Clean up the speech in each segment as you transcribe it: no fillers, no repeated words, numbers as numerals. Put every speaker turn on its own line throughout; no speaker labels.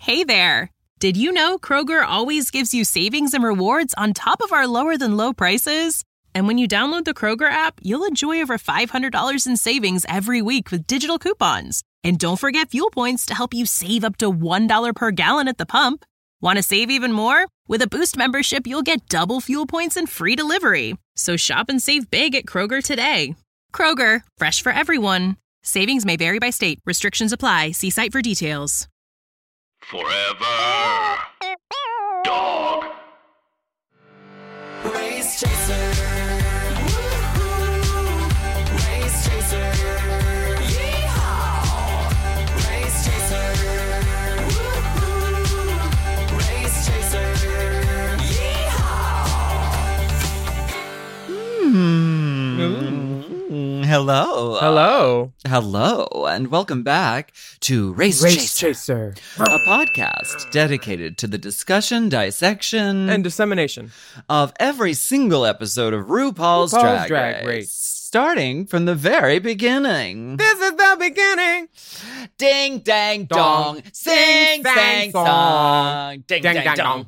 Hey there! Did you know Kroger always gives you savings and rewards on top of our lower-than-low prices? And when you download the Kroger app, you'll enjoy over $500 in savings every week with digital coupons. And don't forget fuel points to help you save up to $1 per gallon at the pump. Want to save even more? With a Boost membership, you'll get double fuel points and free delivery. So shop and save big at Kroger today. Kroger, fresh for everyone. Savings may vary by state. Restrictions apply. See site for details.
Forever Dog.
Race Chaser. Woo-hoo. Race Chaser. Yeehaw. Race Chaser. Woo-hoo. Race Chaser. Yeehaw.
Hello, and welcome back to Race Chaser, a podcast dedicated to the discussion, dissection,
and dissemination
of every single episode of RuPaul's Drag Race, starting from the very beginning.
This is the beginning.
Ding, dang, dong, sing, sang, song, ding, dang, dong.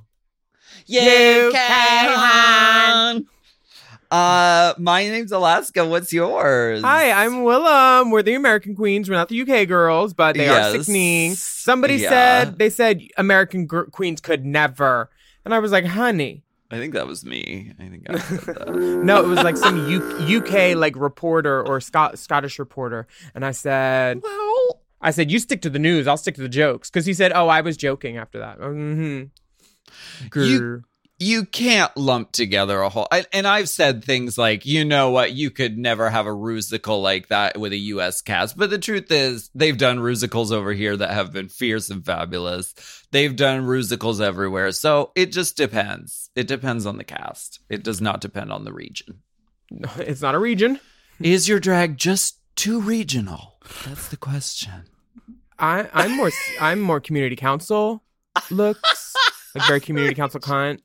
UK. My name's Alaska. What's yours?
Hi, I'm Willem. We're the American Queens. We're not the UK girls, but they are sickening. Somebody said American Queens could never. And I was like, honey.
I think that was me. I think I said that.
No, it was like some UK like reporter or Scottish reporter. And I said, you stick to the news. I'll stick to the jokes. Because he said, I was joking after that. Mm-hmm.
You can't lump together a whole... And I've said things like, you know what, you could never have a rusical like that with a U.S. cast. But the truth is, they've done rusicals over here that have been fierce and fabulous. They've done rusicals everywhere. So it just depends. It depends on the cast. It does not depend on the region.
No, it's not a region.
Is your drag just too regional? That's the question.
I'm more community council looks. Like very community council kind.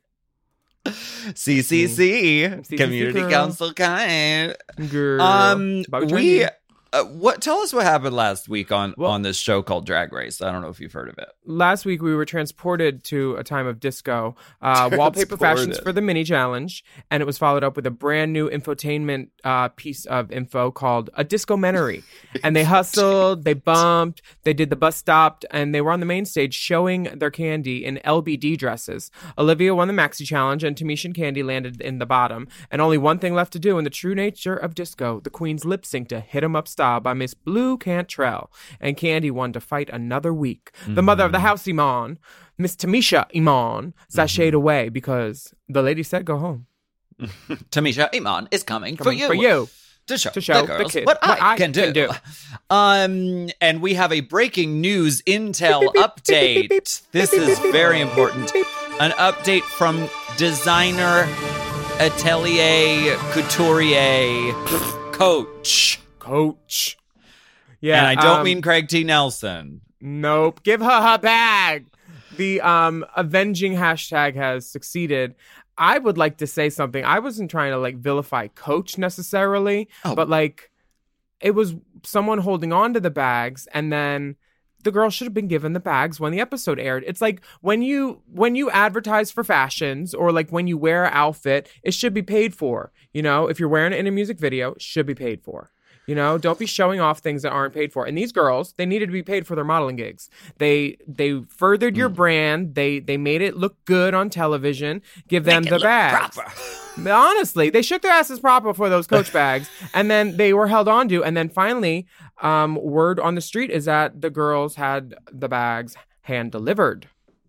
CCC, Community
girl.
Council kind.
Girl.
Tell us what happened last week on this show called Drag Race. I don't know if you've heard of it.
Last week we were transported to a time of disco, wallpaper fashions for the mini challenge, and it was followed up with a brand new infotainment piece of info called a discomentary. And they hustled, they bumped, they did the bus stop, and they were on the main stage showing their candy in LBD dresses. Olivia won the maxi challenge, and Tamisha and Candy landed in the bottom. And only one thing left to do in the true nature of disco: the Queen's lip sync to Hit 'Em Up Style by Miss Blue Cantrell. And Candy won to fight another week. The mother of the house, Iman, Miss Tamisha Iman, sashayed away because the lady said go home.
Tamisha Iman is coming for you. To show the girls
kid
what I can do. And we have a breaking news intel update. This is very important. An update from designer atelier couturier Coach.
Yeah.
And I don't mean Craig T. Nelson.
Nope. Give her bag. The avenging hashtag has succeeded. I would like to say something. I wasn't trying to like vilify Coach necessarily, but like it was someone holding on to the bags, and then the girl should have been given the bags when the episode aired. It's like when you advertise for fashions or like when you wear an outfit, it should be paid for. You know, if you're wearing it in a music video, it should be paid for. You know, don't be showing off things that aren't paid for. And these girls, they needed to be paid for their modeling gigs. They furthered your brand. They made it look good on television. Give them the bags. Honestly, they shook their asses proper for those Coach bags. And then they were held on to. And then finally, word on the street is that the girls had the bags hand delivered.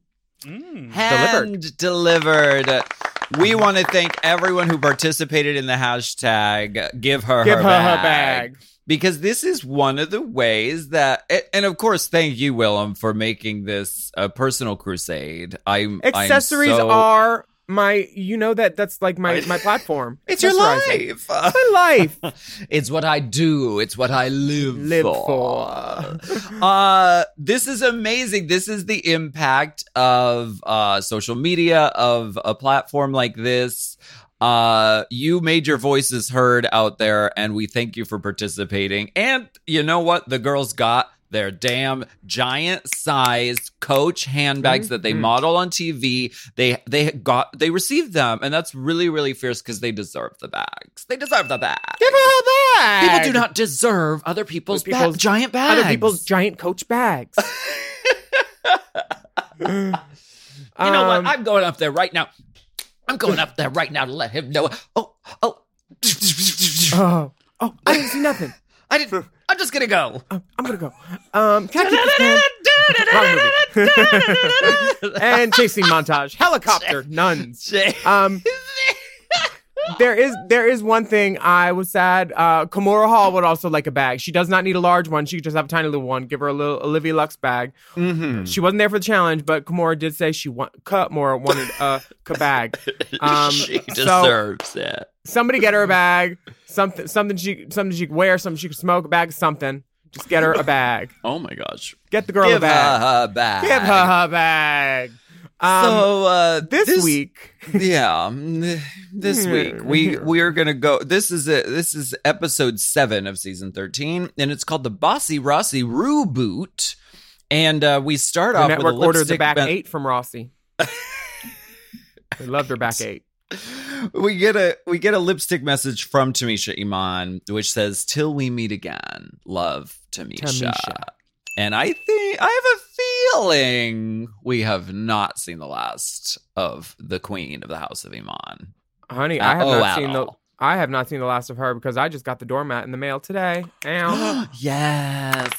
Hand delivered. We want to thank everyone who participated in the hashtag Give her her bag. Because this is one of the ways that, and of course, thank you, Willem, for making this a personal crusade.
Accessories are my, you know, that's like my platform.
It's your life.
My life.
It's what I do. It's what I live for. This is amazing. This is the impact of social media, of a platform like this. You made your voices heard out there, and we thank you for participating. And you know what? The girls got They're damn giant-sized Coach handbags that they model on TV. They received them, and that's really, really fierce because they deserve the bags. They deserve the bag.
Give her a bag.
People do not deserve other people's giant bags.
Other people's giant Coach bags.
You know what? I'm going up there right now. To let him know. Oh,
I didn't see nothing.
I'm just gonna go.
I'm gonna go. Can I keep this pen? And chasing montage. Helicopter. Nuns. There is one thing I was sad. Kimora Hall would also like a bag. She does not need a large one. She could just have a tiny little one. Give her a little Olivia Lux bag. Mm-hmm. She wasn't there for the challenge, but Kimora did say Kimora wanted a bag.
She deserves it.
Somebody get her a bag. Something she could wear. Something she could smoke. A bag of something. Just get her a bag.
Oh my gosh!
Get the girl a bag.
Give her a bag.
Give her her bag. This week,
this week we are gonna go. This is episode 7 of season 13, and it's called the Bossy Rossi Reboot. And we start off
network
with a
ordered the back 8 from Rossi. They loved her back 8.
We get a lipstick message from Tamisha Iman, which says, "Till we meet again, love, Tamisha." And I have a feeling we have not seen the last of the queen of the House of Iman.
Honey, I have not seen the last of her because I just got the doormat in the mail today. Ow.
Yes,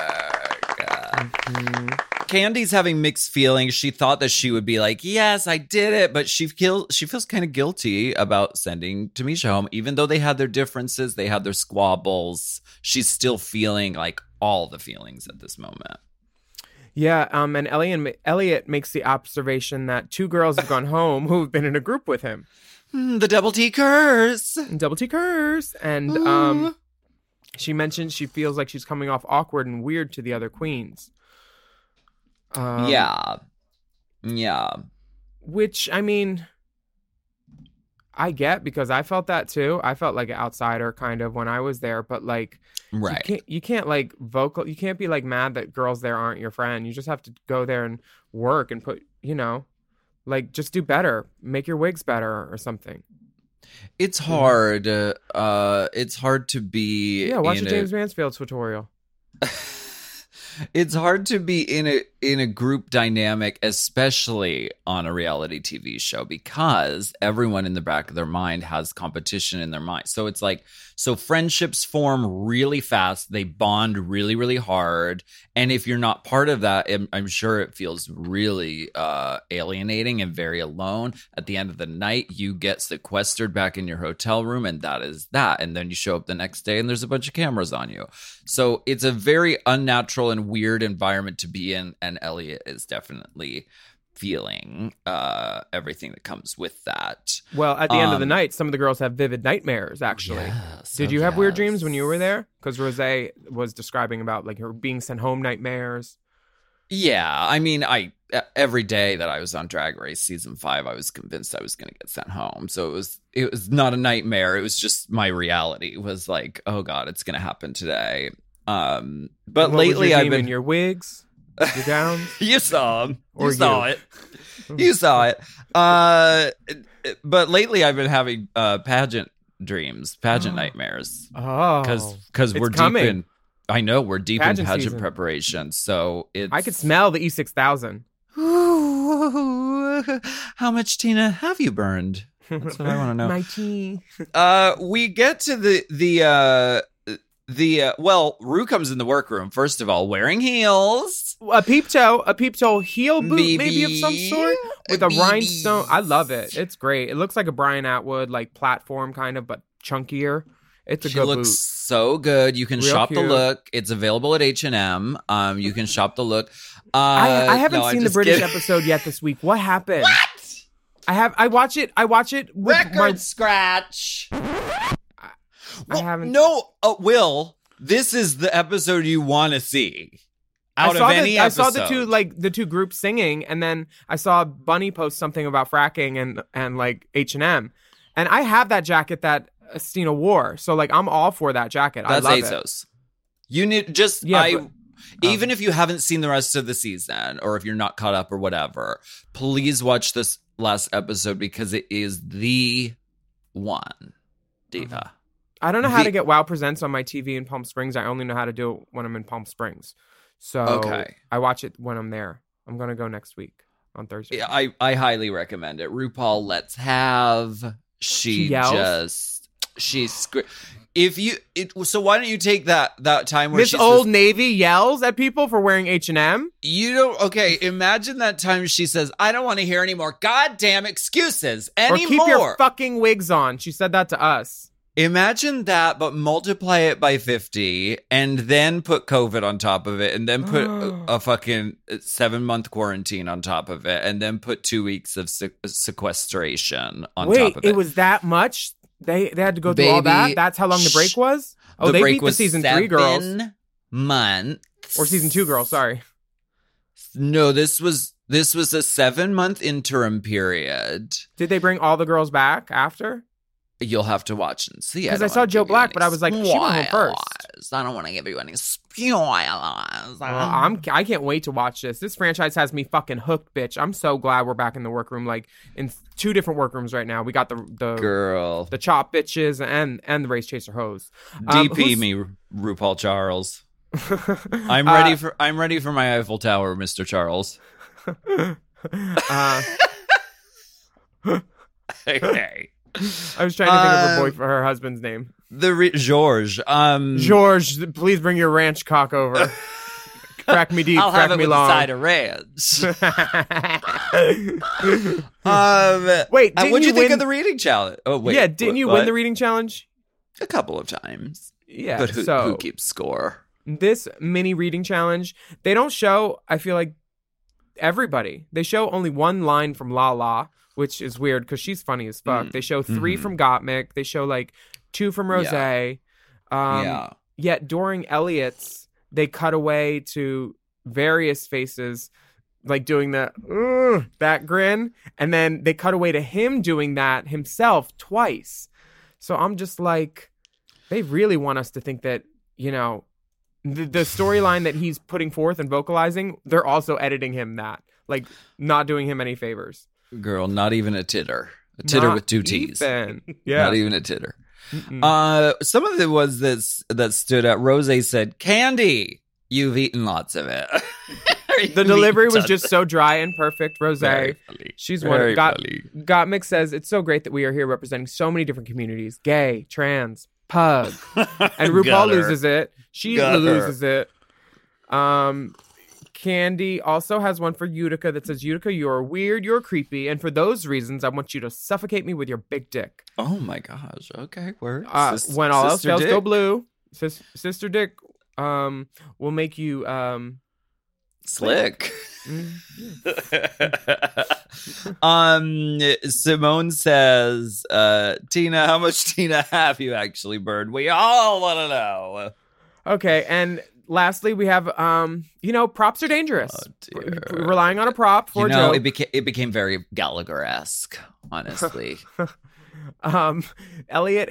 Candy's having mixed feelings. She thought that she would be like, yes, I did it. But she feels kind of guilty about sending Tamisha home. Even though they had their differences, they had their squabbles, she's still feeling like all the feelings at this moment.
Yeah, and Elliot makes the observation that 2 girls have gone home who have been in a group with him.
The double T curse.
And she mentioned she feels like she's coming off awkward and weird to the other queens.
Yeah.
Which, I mean, I get because I felt that too. I felt like an outsider kind of when I was there, but like,
right.
You can't like you can't be like mad that girls there aren't your friend. You just have to go there and work and put, like just do better, make your wigs better or something.
It's hard. It's hard to be.
Yeah, watch the James Mansfield tutorial.
It's hard to be in a group dynamic, especially on a reality TV show, because everyone in the back of their mind has competition in their mind. So it's like, so friendships form really fast. They bond really, really hard. And if you're not part of that, I'm sure it feels really alienating and very alone. At the end of the night, you get sequestered back in your hotel room, and that is that. And then you show up the next day and there's a bunch of cameras on you. So it's a very unnatural and weird environment to be in, and Elliot is definitely feeling everything that comes with that.
Well, at the end of the night, some of the girls have vivid nightmares, actually.
Yes,
Did you have weird dreams when you were there? Because Rosé was describing about like her being sent home nightmares.
Yeah, I mean, every day that I was on Drag Race season 5, I was convinced I was going to get sent home. So it was not a nightmare. It was just my reality. It was like, oh God, it's going to happen today. But lately I've been
your wigs, your gowns.
You saw them. You saw it. But lately I've been having pageant dreams, pageant nightmares.
Oh,
because we're
coming.
deep in. I know we're deep in pageant
season.
preparation. So
I could smell the E6000.
How much Tina have you burned? That's what I want to know.
My tea.
We get to the Rue comes in the workroom, first of all, wearing heels.
A peep toe heel boot, maybe of some sort, with a rhinestone. I love it. It's great. It looks like a Brian Atwood, like platform kind of, but chunkier. It's a good boot.
She looks so good. You can shop the look. It's available at H&M. You can shop the look.
I haven't seen the British episode yet this week. What happened?
What?
I watch it. With
Record scratch.
I haven't.
No, Will. This is the episode you want to see. I
saw the two groups singing, and then I saw Bunny post something about fracking and like H&M, and I have that jacket that Estina wore, so like I'm all for that jacket.
That's
I love
ASOS. You need Even if you haven't seen the rest of the season, or if you're not caught up or whatever, please watch this last episode because it is the one, Diva.
I don't know how to get WoW Presents on my TV in Palm Springs. I only know how to do it when I'm in Palm Springs. So
Okay.
I watch it when I'm there. I'm going to go next week on Thursday.
Yeah, I highly recommend it. RuPaul, let's have.
She yells?
So why don't you take that time where
Miss
she
Old
says,
Navy yells at people for wearing H&M?
you don't, okay, imagine that time she says, I don't want to hear any more goddamn excuses
Or
anymore.
keep your fucking wigs on. She said that to us.
Imagine that, but multiply it by 50 and then put COVID on top of it and then put a fucking 7-month quarantine on top of it and then put 2 weeks of sequestration on top of it.
Wait, it was that much? They had to go through all that? That's how long the break was? Oh,
the
they
break
beat the
was
season 3 girls.
7 months.
Or season 2 girls, sorry.
No, this was a 7-month interim period.
Did they bring all the girls back after?
You'll have to watch and see.
Because I saw Joe Black, but I was like, she went home first.
I don't want to give you any spoilers.
I can't wait to watch this. This franchise has me fucking hooked, bitch. I'm so glad we're back in the workroom, like in 2 different workrooms right now. We got the
girl,
the chop bitches, and the race chaser hoes.
DP me, RuPaul Charles. I'm ready for my Eiffel Tower, Mr. Charles. Okay.
I was trying to think of her husband's name.
George.
George, please bring your ranch cock over. Crack me deep,
I'll
crack
have it
me
with
long.
a side of ranch.
Wait,
what'd you think of the reading challenge? Oh wait,
yeah, didn't you win the reading challenge?
A couple of times.
Yeah,
but who keeps score?
This mini reading challenge, they don't show, I feel like, everybody. They show only one line from La La, which is weird because she's funny as fuck. They show 3 from Gottmik. They show like 2 from Rose. Yet during Elliot's, they cut away to various faces, like doing that grin, and then they cut away to him doing that himself twice. So I'm just like, they really want us to think that, you know, the storyline that he's putting forth and vocalizing, they're also editing him that, like, not doing him any favors.
Girl, not even a titter. A titter
Not
with 2 T's.
even. Yeah.
Not even a titter. Some of the ones that stood out. Rose said, "Candy, you've eaten lots of it."
The delivery was just so dry and perfect. Rose,
Very funny.
she's
Very
one.
funny.
Gottmik says, it's so great that we are here representing so many different communities. Gay, trans, pug. And RuPaul
Got her.
loses it. She
Got her.
loses it. Candy also has one for Utica that says, Utica, you're weird, you're creepy, and for those reasons, I want you to suffocate me with your big dick.
Oh my gosh. Okay, word.
When all else
Sister
fails,
Dick.
go blue. Sister Dick will make you
Slick. Simone says, Tina, how much Tina have you actually burned? We all want to know.
Okay, and lastly, we have, props are dangerous.
Oh, dear.
Relying on a prop for a joke.
It became very Gallagher-esque, honestly.
Elliot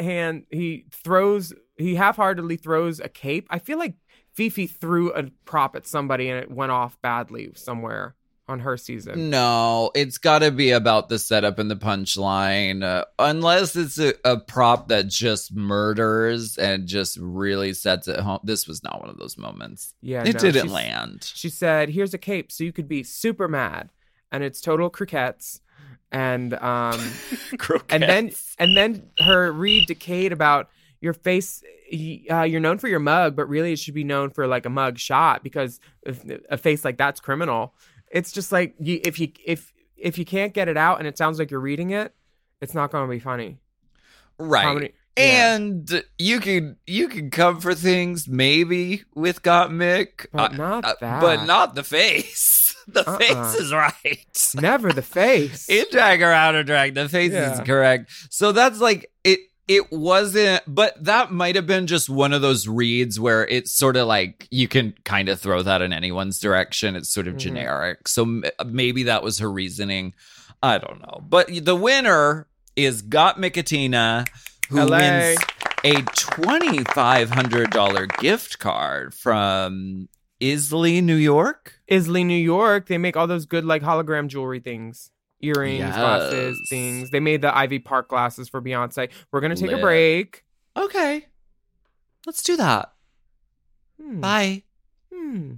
he half-heartedly throws a cape. I feel like Fifi threw a prop at somebody and it went off badly somewhere on her season.
No, it's got to be about the setup and the punchline. Unless it's a prop that just murders and just really sets it home. This was not one of those moments.
Yeah,
it didn't land.
She said, here's a cape so you could be super mad. And it's total croquettes. And
Croquettes.
and then her read to Kate about your face, you're known for your mug, but really it should be known for like a mug shot because a face like that's criminal. It's just like if you can't get it out and it sounds like you're reading it, it's not going to be funny.
Right. And you can come for things maybe with Gottmik,
But not that.
but not the face. The face is right.
Never the face.
In Drag Her Out or Drag, the face is correct. So that's like it wasn't, but that might have been just one of those reads where it's sort of like you can kind of throw that in anyone's direction. It's sort of generic. So maybe that was her reasoning. I don't know. But the winner is Gottmik, who wins a $2,500 gift card from Isley, New York?
Isley, New York. They make all those good like hologram jewelry things. Earrings,
Yes.
glasses, things. They made the Ivy Park glasses for Beyonce. We're going to take a
Lit.
break.
Okay. Let's do that. Bye.
Hmm.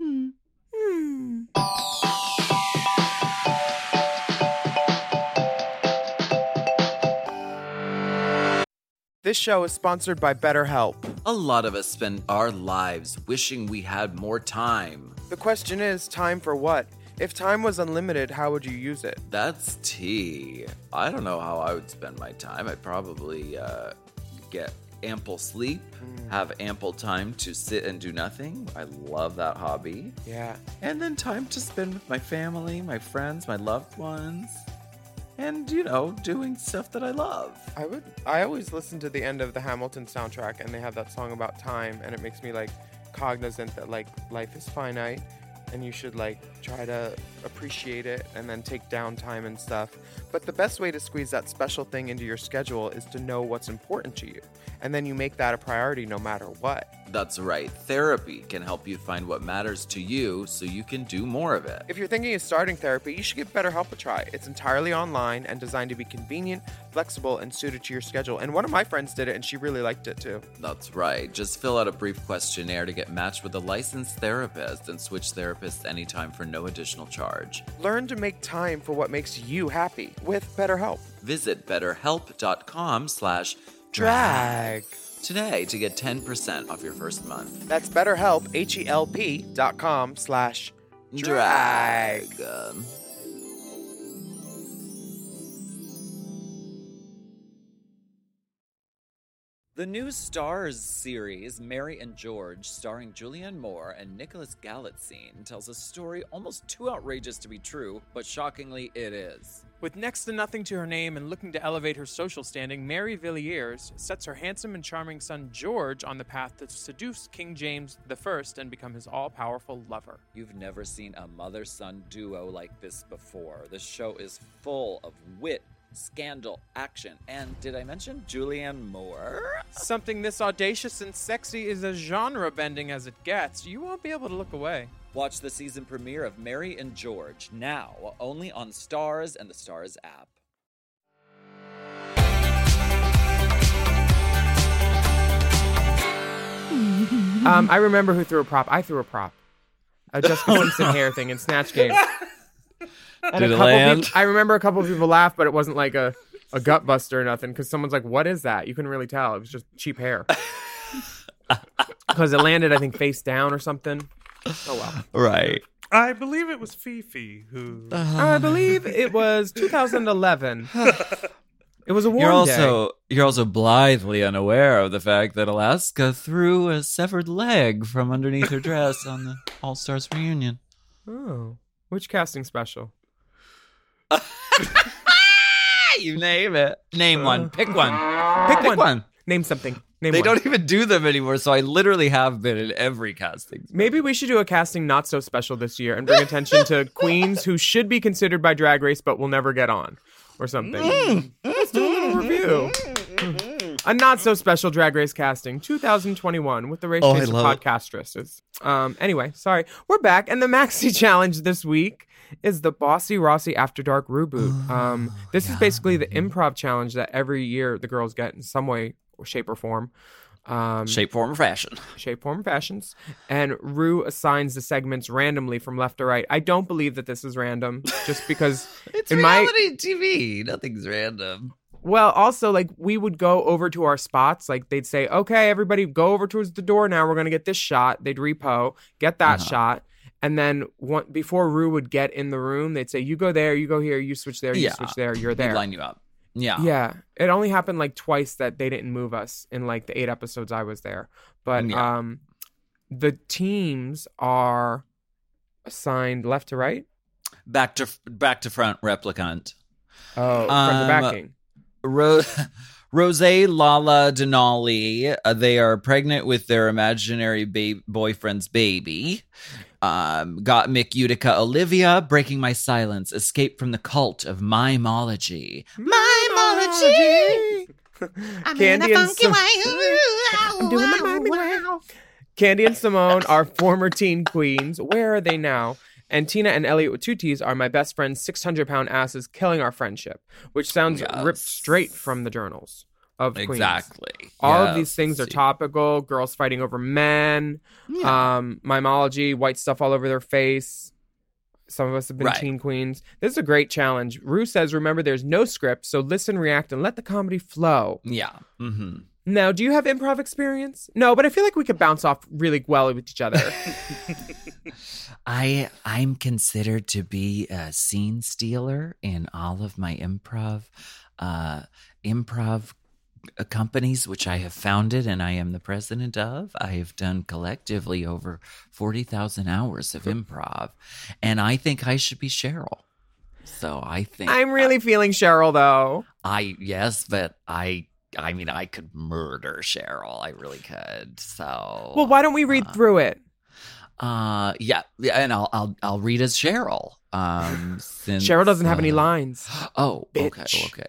This show is sponsored by BetterHelp.
A lot of us spend our lives wishing we had more time.
The question is, time for what? If time was unlimited, how would you use it?
That's tea. I don't know how I would spend my time. I'd probably get ample sleep, have ample time to sit and do nothing. I love that hobby.
Yeah.
And then time to spend with my family, my friends, my loved ones. And, you know, doing stuff that I love.
I always listen to the end of the Hamilton soundtrack, and they have that song about time, and it makes me like cognizant that like life is finite, and you should like try to appreciate it and then take downtime and stuff. But the best way to squeeze that special thing into your schedule is to know what's important to you, and then you make that a priority no matter what.
That's right. Therapy can help you find what matters to you so you can do more of it.
If you're thinking of starting therapy, you should give BetterHelp a try. It's entirely online and designed to be convenient, flexible, and suited to your schedule. And one of my friends did it, and she really liked it too.
That's right. Just fill out a brief questionnaire to get matched with a licensed therapist and switch therapists anytime for no additional charge.
Learn to make time for what makes you happy with BetterHelp.
Visit betterhelp.com/drag today to get 10% off your first month.
That's BetterHelp, HELP.com/drag.
The new Stars series, Mary and George, starring Julianne Moore and Nicholas Galitzine, tells a story almost too outrageous to be true, but shockingly it is.
With next to nothing to her name and looking to elevate her social standing, Mary Villiers sets her handsome and charming son George on the path to seduce King James I and become his all-powerful lover.
You've never seen a mother-son duo like this before. This show is full of wit, scandal, action, and did I mention Julianne Moore?
Something this audacious and sexy is as genre-bending as it gets. You won't be able to look away.
Watch the season premiere of Mary and George now, only on Stars and the Stars app.
I remember who threw a prop. I threw a prop. A Jessica Simpson hair thing in Snatch Game. And
Did it land?
I remember a couple of people laughed, but it wasn't like a gut buster or nothing, because someone's like, what is that? You couldn't really tell. It was just cheap hair. Because it landed, I think, face down or something. Oh, well.
Right.
I believe it was Fifi who...
I believe it was 2011. It was a warm day.
You're also blithely unaware of the fact that Alaska threw a severed leg from underneath her dress on the All-Stars reunion.
Oh. Which casting special?
You name it. Name one. Pick one.
Pick one. Name something. Name
They
one.
don't even do them anymore, so I literally have been in every casting.
Maybe we should do a casting not so special this year and bring attention to queens who should be considered by Drag Race but will never get on, or something. Let's do a little review. A not so special Drag Race casting, 2021, with the Race Chaser podcastresses. Anyway, sorry, we're back, and the Maxi Challenge this week is the Bossy Rossi After Dark reboot. This is basically the improv challenge that every year the girls get in some way, or shape, or form.
Shape, form, or fashion.
Shape, form, fashions. And Rue assigns the segments randomly from left to right. I don't believe that this is random, just because
It's
in
reality TV. Nothing's random.
Well, also, like, we would go over to our spots. Like, they'd say, okay, everybody go over towards the door now. We're going to get this shot. They'd repo, get that shot. And then before Rue would get in the room, they'd say, you go there, you go here, you switch there, you switch there, you're there.
They'd line you up. Yeah.
Yeah. It only happened, like, twice that they didn't move us in, like, the 8 episodes I was there. But the teams are assigned left to right?
Back to front replicant.
Oh, from the backing.
Rose, Lala, Denali, they are pregnant with their imaginary boyfriend's baby. Got Mick Utica, Olivia, Breaking My Silence, Escape from the Cult of Mimology.
Mimology! I'm Candy in a funky way. I'm doing the miming wow. Candy and Simone are former teen queens. Where are they now? And Tina and Elliot with 2 T's are my best friend's 600-pound asses killing our friendship, which sounds ripped straight from the journals of Queens.
Exactly.
All of these things are topical. Girls fighting over men. Mimology, white stuff all over their face. Some of us have been teen queens. This is a great challenge. Rue says, remember, there's no script, so listen, react, and let the comedy flow.
Yeah. Mm-hmm.
Now, do you have improv experience? No, but I feel like we could bounce off really well with each other.
I'm considered to be a scene stealer in all of my improv companies, which I have founded and I am the president of. I have done collectively over 40,000 hours of improv, and I think I should be Cheryl. So I think
I'm really feeling Cheryl, though.
But I mean, I could murder Cheryl. I really could. So
well, why don't we read through it?
Yeah, and I'll read as Cheryl. Since,
Cheryl doesn't have any lines.
Oh,
bitch.
Okay.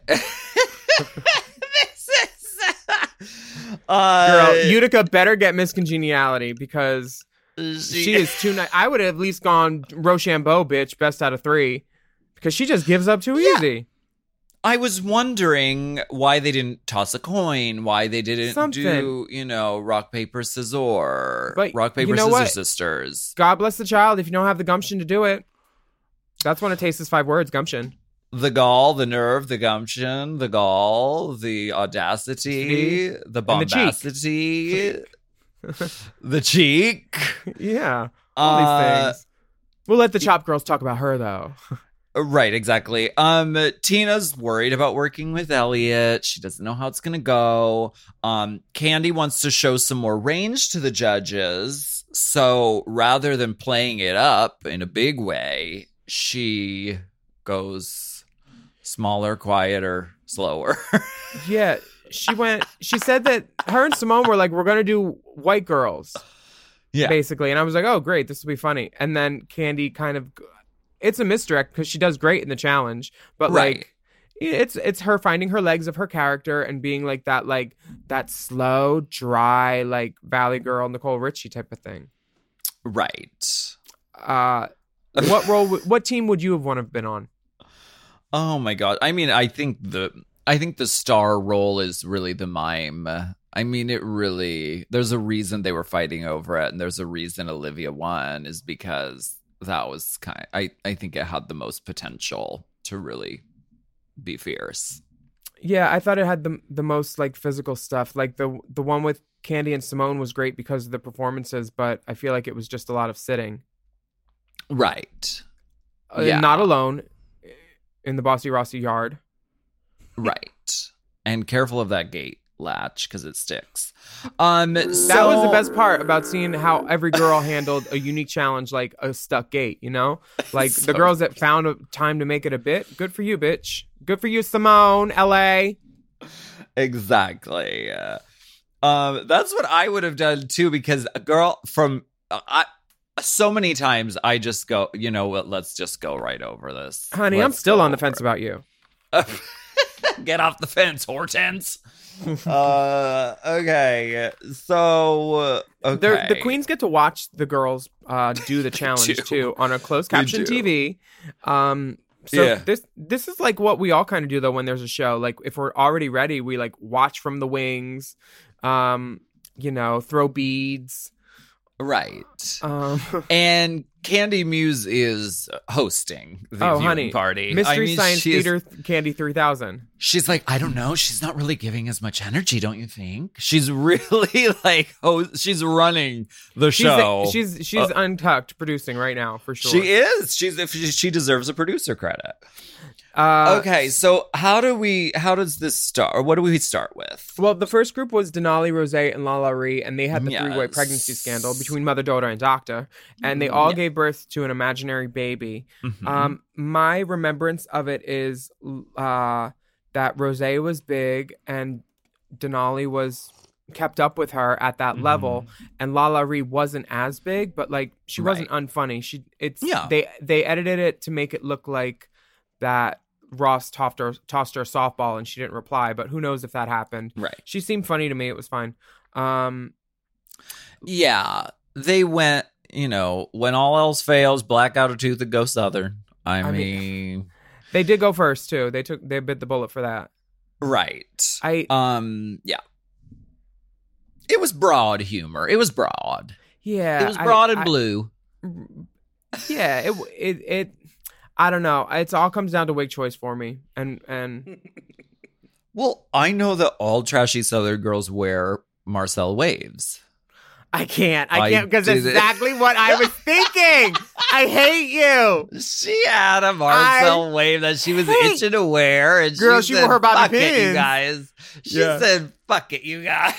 This is
girl. Utica better get Miss Congeniality because she is too nice. I would have at least gone Rochambeau, bitch, best out of 3, because she just gives up too easy.
I was wondering why they didn't toss a coin, why they didn't do, rock, paper, scissors.
But
rock, paper,
you know
scissors,
what?
sisters.
God bless the child if you don't have the gumption to do it. That's one of Taste's 5 words, gumption.
The gall, the nerve, the gumption, the gall, the audacity, the bombacity, the cheek.
Yeah, all these things. We'll let the Chop Girls talk about her, though.
Right, exactly. Tina's worried about working with Elliot. She doesn't know how it's going to go. Candy wants to show some more range to the judges. So rather than playing it up in a big way, she goes smaller, quieter, slower.
Yeah, she said that her and Simone were like, we're going to do white girls. Yeah. Basically. And I was like, oh, great, this will be funny. And then Candy kind of... It's a misdirect because she does great in the challenge, but like it's her finding her legs of her character and being like that slow, dry, like Valley Girl, Nicole Richie type of thing.
Right.
What team would you have been on?
Oh my God. I mean, I think the star role is really the mime. I mean, there's a reason they were fighting over it, and there's a reason Olivia won is because that was I think it had the most potential to really be fierce.
Yeah, I thought it had the most like physical stuff. Like the one with Candy and Simone was great because of the performances, but I feel like it was just a lot of sitting.
Right.
Not alone in the Bossy Rossi yard.
Right. And careful of that gate latch because it sticks.
That was the best part about seeing how every girl handled a unique challenge like a stuck gate, like the girls that found a time to make it a bit. Good for you, bitch. Good for you, Simone. LA.
Exactly. That's what I would have done too, because a girl from so many times I just go, you know what, let's just go right over this.
Honey, I'm still on the fence about you.
Get off the fence, Hortense. Okay, so
the queens get to watch the girls do the challenge too on a closed caption TV. This is like what we all kind of do though when there's a show. Like if we're already ready, we like watch from the wings, throw beads.
Right. And Candy Muse is hosting the viewing party.
Mystery Science Theater Candy 3000.
She's like, I don't know. She's not really giving as much energy, don't you think? She's really like, she's running the show.
She's untucked producing right now, for sure.
She is. She deserves a producer credit. Okay, so how does this start? Or what do we start with?
Well, the first group was Denali, Rosé, and Lala Ree, and they had the three-way pregnancy scandal between mother, daughter, and doctor, and they all gave birth to an imaginary baby. Mm-hmm. My remembrance of it is that Rosé was big and Denali was kept up with her at that level, and Lala Ree wasn't as big, but like she wasn't unfunny. They edited it to make it look like that Ross tossed her a softball and she didn't reply, but who knows if that happened.
Right.
She seemed funny to me. It was fine.
Yeah, they went, when all else fails, black out a tooth and go Southern. I mean,
they did go first too. They bit the bullet for that.
Right.
Yeah.
It was broad humor. It was broad.
Yeah.
It was broad and blue.
Yeah, it I don't know. It all comes down to wig choice for me. And
Well, I know that all trashy Southern girls wear Marcel waves.
I can't because
did
that's
it.
exactly what I was thinking. I hate you.
She had a Marcel wave that she was itching to wear. And
Girl,
she
she
said,
wore her Bobby
fuck it, you
pins."
guys. She
Yeah.
said, fuck it, you guys.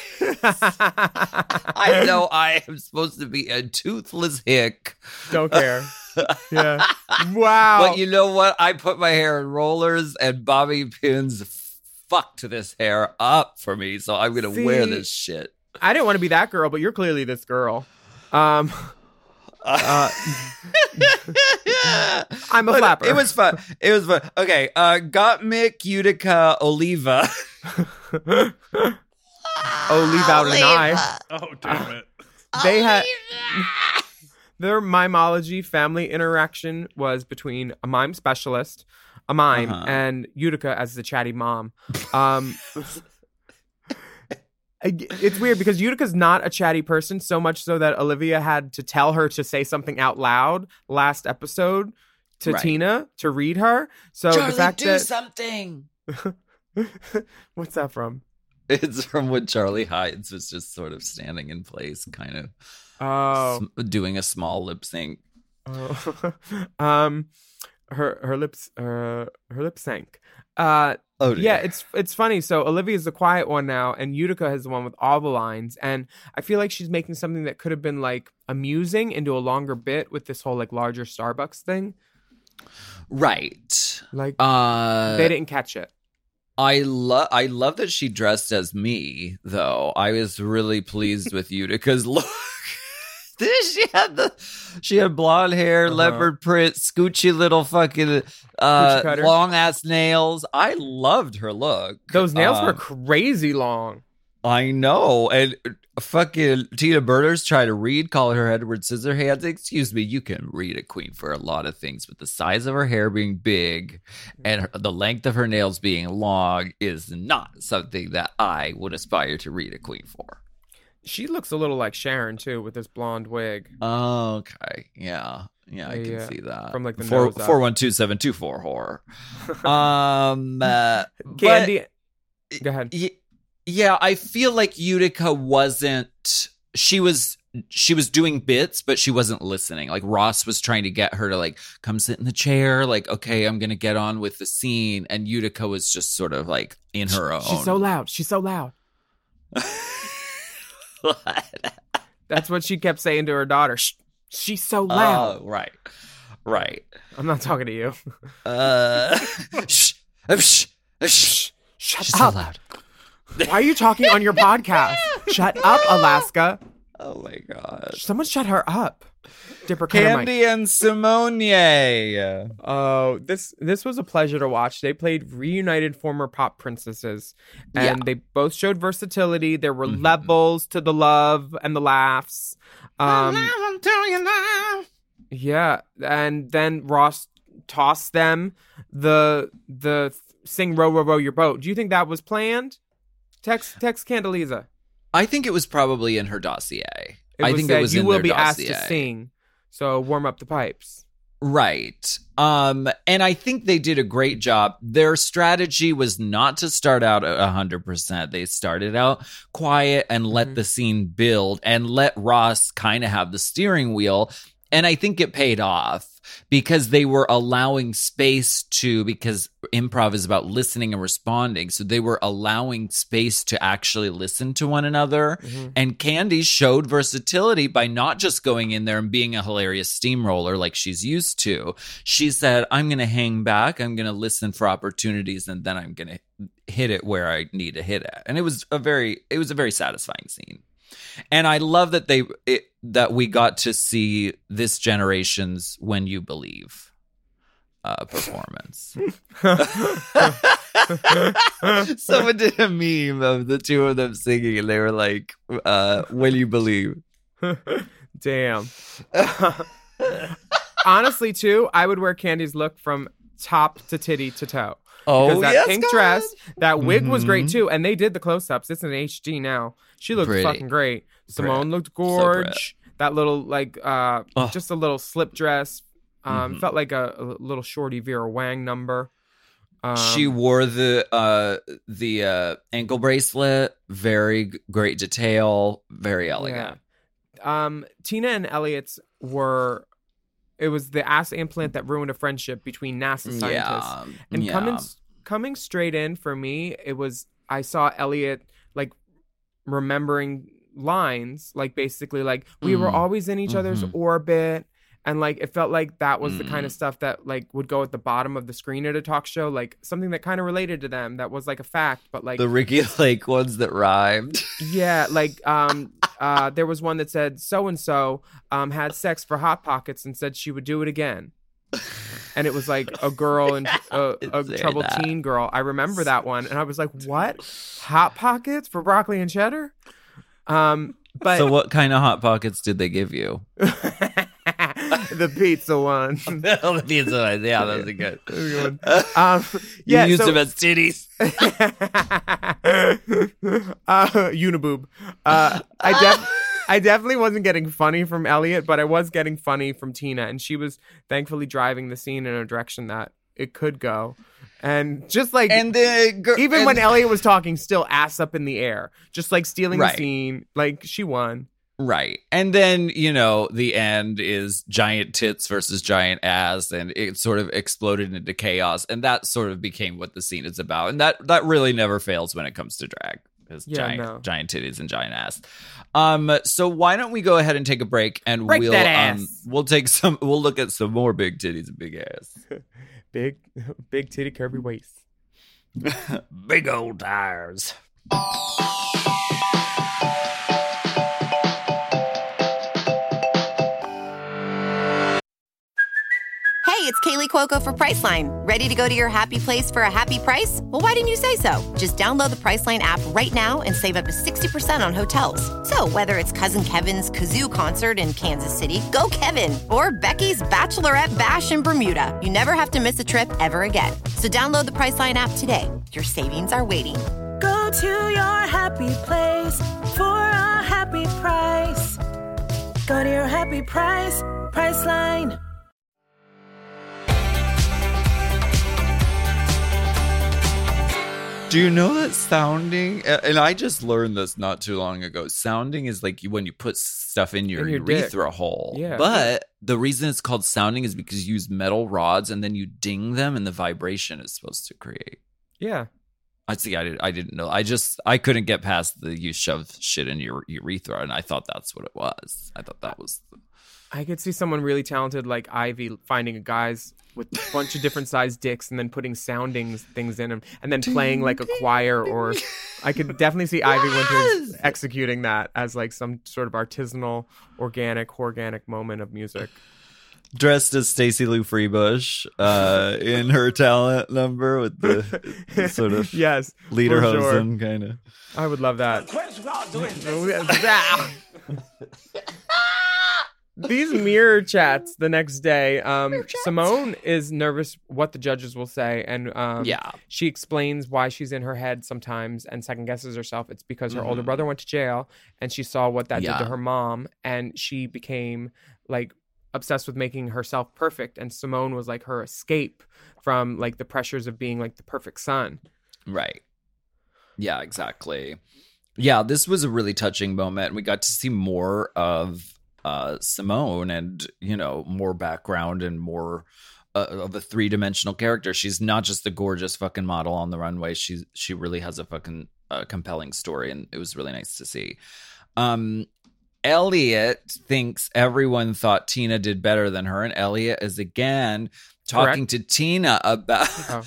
I know I am supposed to be a toothless hick.
Don't care. Yeah. Wow.
But you know what? I put my hair in rollers and bobby pins fucked this hair up for me. So I'm going to wear
See,
this shit.
I didn't want to be that girl, but you're clearly this girl. I'm a
But
flapper.
It was fun. Okay. Gottmik, Utica, Oliva.
leave out an eye.
Oh, damn it.
They had their mimology family interaction was between a mime specialist, a mime, and Utica as the chatty mom. It's weird because Utica's not a chatty person, so much so that Olivia had to tell her to say something out loud last episode to
Right.
Tina to read her. So
Charlie,
the fact
do
that
something.
what's that from?
It's from when Charlie Hides was just sort of standing in place, kind of
Oh,
doing a small lip sync.
her lips sank.
Oh, dear.
Yeah, it's funny. So Olivia's the quiet one now, and Utica is the one with all the lines. And I feel like she's making something that could have been like amusing into a longer bit with this whole like larger Starbucks thing.
Right.
Like
Uh,
they didn't catch it.
I love that she dressed as me, though. I was really pleased with Utica's look. She had blonde hair, leopard print, scoochy little fucking
cutter.
long ass nails. I loved her look.
Those nails were crazy long.
I know. And fucking Tina Burners tried to read, call her Edward Scissorhands. Excuse me, you can read a queen for a lot of things, but the size of her hair being big and the length of her nails being long is not something that I would aspire to read a queen for.
She looks a little like Sharon too with this blonde wig.
Okay. Yeah. Yeah, I can see that.
From like the nose up.
412-724 horror.
Candy. Go ahead.
Yeah, I feel like Utica wasn't. She was doing bits, but she wasn't listening. Like Ross was trying to get her to like come sit in the chair. Like, okay, I'm gonna get on with the scene, and Utica was just sort of like in her own.
She's so loud. She's so loud. That's what she kept saying to her daughter. Shh, she's so loud.
Oh, right.
I'm not talking to you.
Shh, shh.
Shut
She's so
up.
loud.
Why are you talking on your podcast? Shut up, Alaska.
Oh my god.
Someone shut her up. Dipper Candy.
Candy and Simone.
Oh, this was a pleasure to watch. They played reunited former pop princesses, and they both showed versatility. There were levels to the love and the laughs. Yeah, and then Ross tossed them the sing row row row your boat. Do you think that was planned? Text Candelisa.
I think it was probably in her dossier.
I think it was you
in
will
their
be asked
dossier.
to sing, so warm up the pipes.
Right. And I think they did a great job. Their strategy was not to start out at 100%. They started out quiet and let the scene build and let Ross kind of have the steering wheel. And I think it paid off because they were allowing space because improv is about listening and responding. So they were allowing space to actually listen to one another. And Candy showed versatility by not just going in there and being a hilarious steamroller like she's used to. She said, I'm going to hang back. I'm going to listen for opportunities. And then I'm going to hit it where I need to hit it. And it was a very satisfying scene. And I love that that we got to see this generation's When You Believe. performance. Someone did a meme of the two of them singing, and they were like, "Will you believe?"
Damn. Honestly, too, I would wear Candy's look from top to titty to toe.
Oh,
because that
yes,
pink
God.
dress, that wig was great too, and they did the close-ups. It's in HD now. She looked
Pretty.
fucking great. Simone looked
So
gorge. That little like just a little slip dress. Felt like a little shorty Vera Wang number.
She wore the ankle bracelet. Very great detail. Very elegant.
Yeah. Tina and Elliot's were. It was the ass implant that ruined a friendship between NASA scientists. And coming straight in for me, it was I saw Elliot like remembering lines, like basically like we were always in each other's orbit. And like it felt like that was the kind of stuff that like would go at the bottom of the screen at a talk show, like something that kind of related to them, that was like a fact, but like
The Ricky Lake ones that rhymed.
yeah, like there was one that said so and so had sex for Hot Pockets and said she would do it again, and it was like a girl and a troubled teen girl. I remember that one, and I was like, what? Hot Pockets for broccoli and cheddar? But
So what kind of Hot Pockets did they give you?
the pizza one.
The pizza ones. Yeah, those are good.
Yeah,
you used
so-
them as titties.
Uniboob. I definitely wasn't getting funny from Elliot, but I was getting funny from Tina, and she was thankfully driving the scene in a direction that it could go. And just like,
And the
even when Elliot was talking, still ass up in the air, just like stealing
Right.
the scene, like she won.
Right. And then, the end is giant tits versus giant ass, and it sort of exploded into chaos. And that sort of became what the scene is about. And that really never fails when it comes to drag. Is
Yeah,
giant titties and giant ass. So why don't we go ahead and take a break, and
Break that ass.
we'll look at some more big titties and big ass.
Big titty curvy waist.
Big old tires.
Hey, it's Kaylee Cuoco for Priceline. Ready to go to your happy place for a happy price? Well, why didn't you say so? Just download the Priceline app right now and save up to 60% on hotels. So whether it's Cousin Kevin's Kazoo Concert in Kansas City, go Kevin, or Becky's Bachelorette Bash in Bermuda, you never have to miss a trip ever again. So download the Priceline app today. Your savings are waiting.
Go to your happy place for a happy price. Go to your happy price, Priceline.
Do you know that sounding, and I just learned this not too long ago, sounding is like when you put stuff in your
dick.
urethra hole.
Yeah.
But the reason it's called sounding is because you use metal rods and then you ding them and the vibration is supposed to create.
Yeah.
I didn't know. I couldn't get past the you shove shit in your urethra, and I thought that's what it was. I thought that was.
I could see someone really talented like Ivy finding a guys with a bunch of different sized dicks and then putting sounding things in them and then playing like a choir, or I could definitely see Ivy Winters executing that as like some sort of artisanal, organic moment of music.
Dressed as Stacey Lou Freebush in her talent number with the sort of
Yes,
lederhosen kind of.
I would love that. These mirror chats the next day. Simone is nervous what the judges will say, and she explains why she's in her head sometimes and second guesses herself. It's because her older brother went to jail, and she saw what that did to her mom, and she became like obsessed with making herself perfect. And Simone was like her escape from like the pressures of being like the perfect son.
Right. Yeah, exactly. Yeah, this was a really touching moment. We got to see more of Simone and, more background and more of a three-dimensional character. She's not just the gorgeous fucking model on the runway. She really has a fucking compelling story, and it was really nice to see. Elliot thinks everyone thought Tina did better than her, and Elliot is again talking to Tina about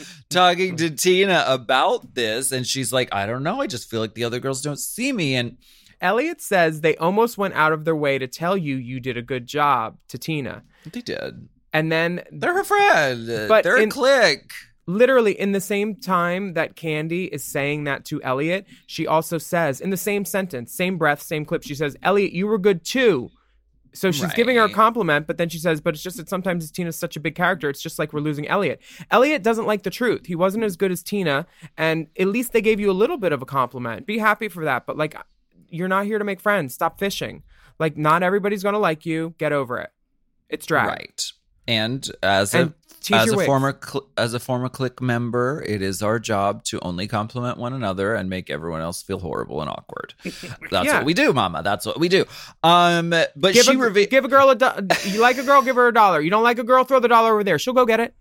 this, and she's like, I don't know, I just feel like the other girls don't see me. And
Elliot says they almost went out of their way to tell you did a good job to Tina.
They did.
And then
They're her friend.
But
They're a clique.
literally in the same time that Candy is saying that to Elliot, she also says in the same sentence, same breath, same clip, she says, Elliot, you were good too. So she's giving her a compliment, but then she says, but it's just that sometimes Tina's such a big character. It's just like we're losing Elliot. Elliot doesn't like the truth. He wasn't as good as Tina. And at least they gave you a little bit of a compliment. Be happy for that. But like, you're not here to make friends. Stop fishing. Like, not everybody's going to like you. Get over it. It's drag.
Right. And as a former clique member, it is our job to only compliment one another and make everyone else feel horrible and awkward. That's what we do, Mama. That's what we do. But give
a girl you like a girl, give her $1. You don't like a girl, throw the $1 over there. She'll go get it.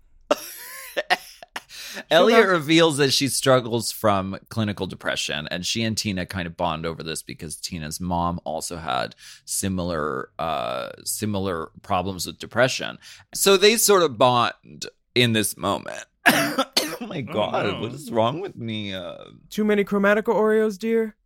Elliot reveals that she struggles from clinical depression, and she and Tina kind of bond over this because Tina's mom also had similar problems with depression. So they sort of bond in this moment. Oh my God, what is wrong with me?
Too many Chromatica Oreos, dear?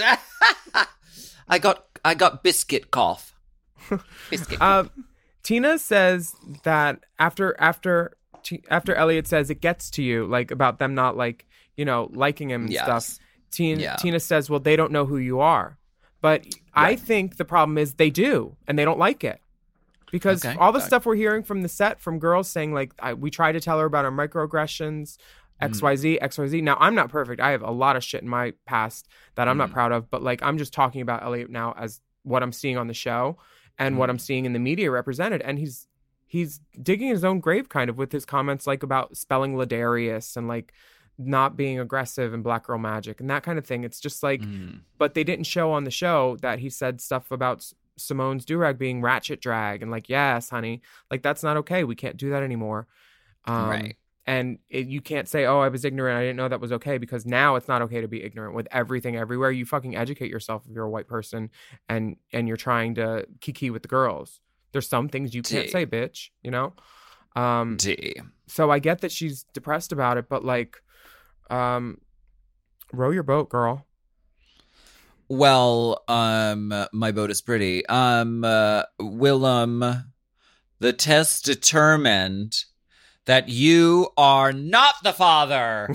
I got biscuit cough. Biscuit cough.
Tina says that after Elliot says it gets to you, like about them not like, liking him and stuff. Tina says, well, they don't know who you are. But I think the problem is they do, and they don't like it. Because all the stuff we're hearing from the set, from girls saying like, we try to tell her about our microaggressions, XYZ. Now, I'm not perfect. I have a lot of shit in my past that I'm not proud of. But like, I'm just talking about Elliot now as what I'm seeing on the show and what I'm seeing in the media represented. And he's digging his own grave kind of with his comments like about spelling Ladarius and like not being aggressive and Black Girl Magic and that kind of thing. It's just like, but they didn't show on the show that he said stuff about Simone's durag being ratchet drag and like, yes, honey, like that's not okay. We can't do that anymore. Right. And you can't say, oh, I was ignorant. I didn't know that was okay, because now it's not okay to be ignorant with everything everywhere. You fucking educate yourself if you're a white person and you're trying to kiki with the girls. There's some things you can't say, bitch, So I get that she's depressed about it, but like, row your boat, girl.
Well, my boat is pretty. Willem, the test determined that you are not the father.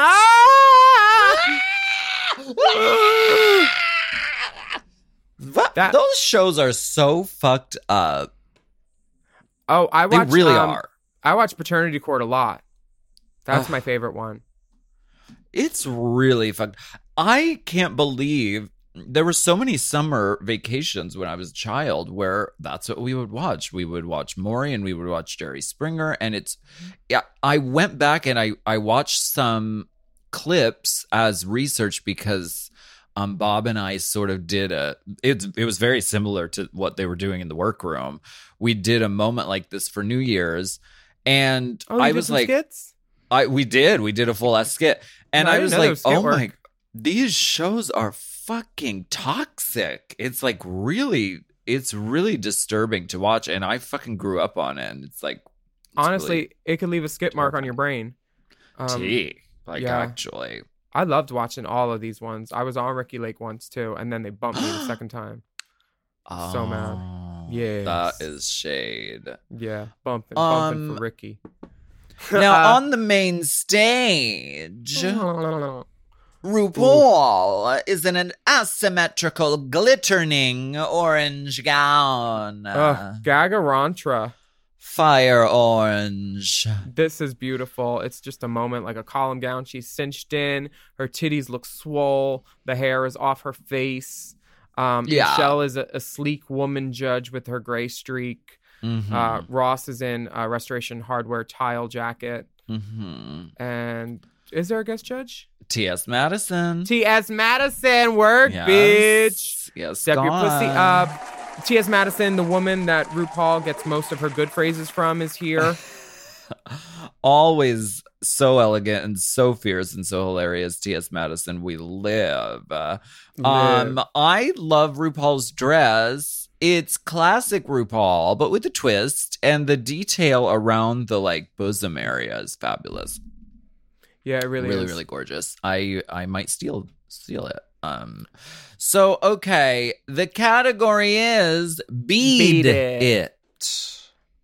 Those shows are so fucked up.
Oh,
they really are.
I watch Paternity Court a lot. That's my favorite one.
It's really fucked. I can't believe there were so many summer vacations when I was a child where that's what we would watch. We would watch Maury and we would watch Jerry Springer. And I went back and I watched some clips as research because Bob and I sort of did it was very similar to what they were doing in the workroom. We did a moment like this for New Year's, and I was like,
skits?
we did a full ass skit, and I was like, oh my, these shows are fucking toxic. It's like it's really disturbing to watch, and I fucking grew up on it. And it's like,
honestly,
really
it could leave a skip mark on your brain.
Actually.
I loved watching all of these ones. I was on Ricky Lake once too, and then they bumped me the second time. So mad. Yeah.
That is shade.
Yeah. Bumping for Ricky.
Now, on the main stage, RuPaul is in an asymmetrical, glittering orange gown.
Gagarantra.
Fire orange.
This is beautiful. It's just a moment, like a column gown. She's cinched in. Her titties look swole. The hair is off her face. Michelle is a sleek woman judge with her gray streak. Mm-hmm. Ross is in a Restoration Hardware tile jacket. Mm-hmm. And is there a guest judge?
T.S. Madison.
T.S. Madison, work, bitch.
Yes,
step your pussy up. T.S. Madison, the woman that RuPaul gets most of her good phrases from, is here.
Always so elegant and so fierce and so hilarious. T.S. Madison, we live. I love RuPaul's dress. It's classic RuPaul, but with a twist, and the detail around the like bosom area is fabulous.
Yeah, it really
is. Really gorgeous. I might steal it. So, okay, the category is Beat It.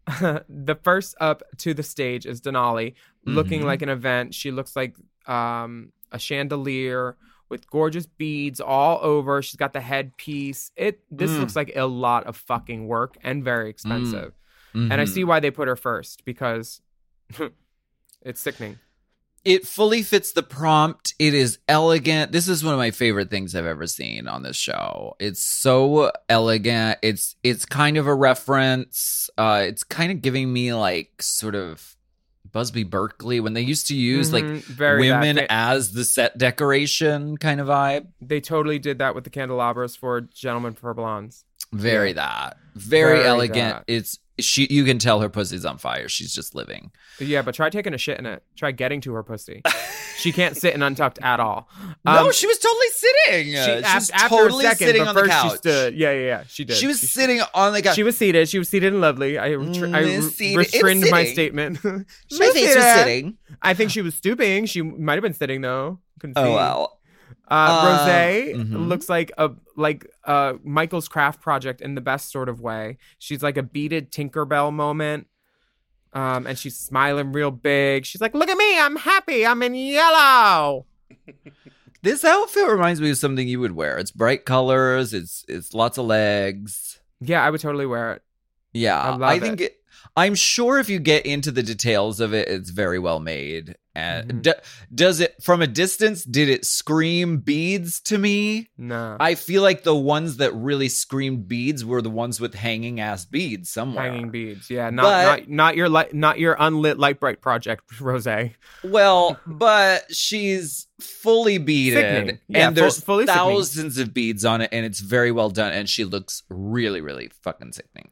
the first up to the stage is Denali, looking like an event. She looks like a chandelier with gorgeous beads all over. She's got the headpiece. This looks like a lot of fucking work and very expensive. And I see why they put her first, because it's sickening.
It fully fits the prompt. It is elegant. This is one of my favorite things I've ever seen on this show. It's so elegant. It's kind of a reference. It's kind of giving me like sort of Busby Berkeley when they used to use like women as the set decoration kind of vibe.
They totally did that with the candelabras for Gentlemen for Blondes.
Very elegant. That. You can tell her pussy's on fire. She's just living.
Yeah, but try taking a shit in it. Try getting to her pussy. She can't sit in untucked at all.
No, she was totally sitting. She's totally sitting on the couch.
She stood. Yeah, she did.
She was sitting on the couch.
She was seated and lovely. I returned my statement.
My face was sitting.
I think she was stooping. She might have been sitting though. Couldn't see.
Oh wow.
Rosé looks like a Michael's craft project in the best sort of way. She's like a beaded Tinkerbell moment. And she's smiling real big. She's like, look at me, I'm happy, I'm in yellow.
This outfit reminds me of something you would wear. It's bright colors, it's lots of legs.
Yeah, I would totally wear it.
Yeah, I think I'm sure if you get into the details of it, it's very well made. And does it, from a distance, did it scream beads to me?
No.
I feel like the ones that really screamed beads were the ones with hanging ass beads somewhere.
Hanging beads, yeah. Not your unlit light bright project, Rosé.
Well, but she's fully beaded,
sickening. Yeah,
and there's
fully
thousands of beads on it, and it's very well done, and she looks really, really fucking sickening.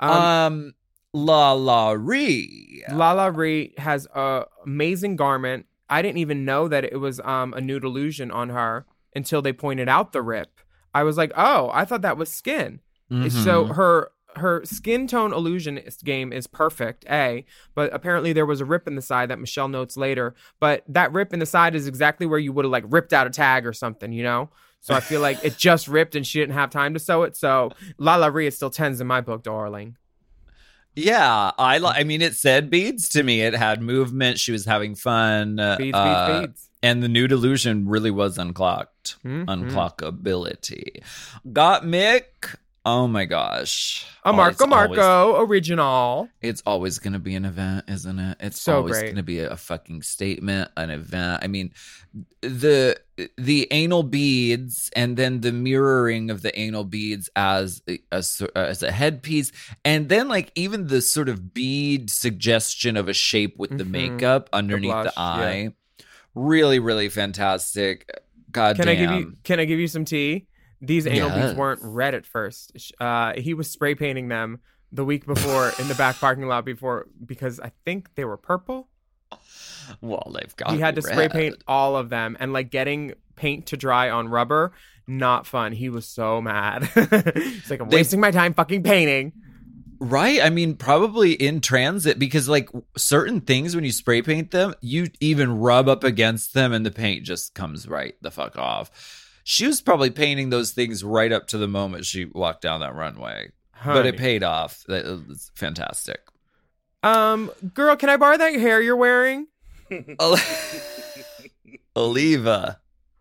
LaLa Ri.
LaLa Ri has a amazing garment. I didn't even know that it was a nude illusion on her until they pointed out the rip. I was like, oh, I thought that was skin. So her skin tone illusion game is perfect, but apparently there was a rip in the side that Michelle notes later. But that rip in the side is exactly where you would have like ripped out a tag or something, you know? So I feel like it just ripped and she didn't have time to sew it. So LaLa Ri is still 10s in my book, darling.
Yeah, I mean, it said beads to me. It had movement. She was having fun.
Beads.
And the nude illusion really was unclocked. Unclockability. Got Mick. Oh my gosh.
A Marco original.
It's always going to be an event, isn't it? It's
so
always going to be a fucking statement, an event. I mean, the anal beads and then the mirroring of the anal beads as a headpiece, and then like even the sort of bead suggestion of a shape with the makeup underneath the eye. Yeah. Really, really fantastic. God damn.
Can I give you some tea? These anal beads weren't red at first. He was spray painting them the week before in the back parking lot because I think they were purple.
Well, they've got.
He had to spray paint all of them, and like getting paint to dry on rubber, not fun. He was so mad. He's like, I'm wasting my time fucking painting.
Right? I mean, probably in transit, because like certain things when you spray paint them, you even rub up against them and the paint just comes right the fuck off. She was probably painting those things right up to the moment she walked down that runway. Honey. But it paid off. It was fantastic.
Girl, can I borrow that hair you're wearing?
Olivia.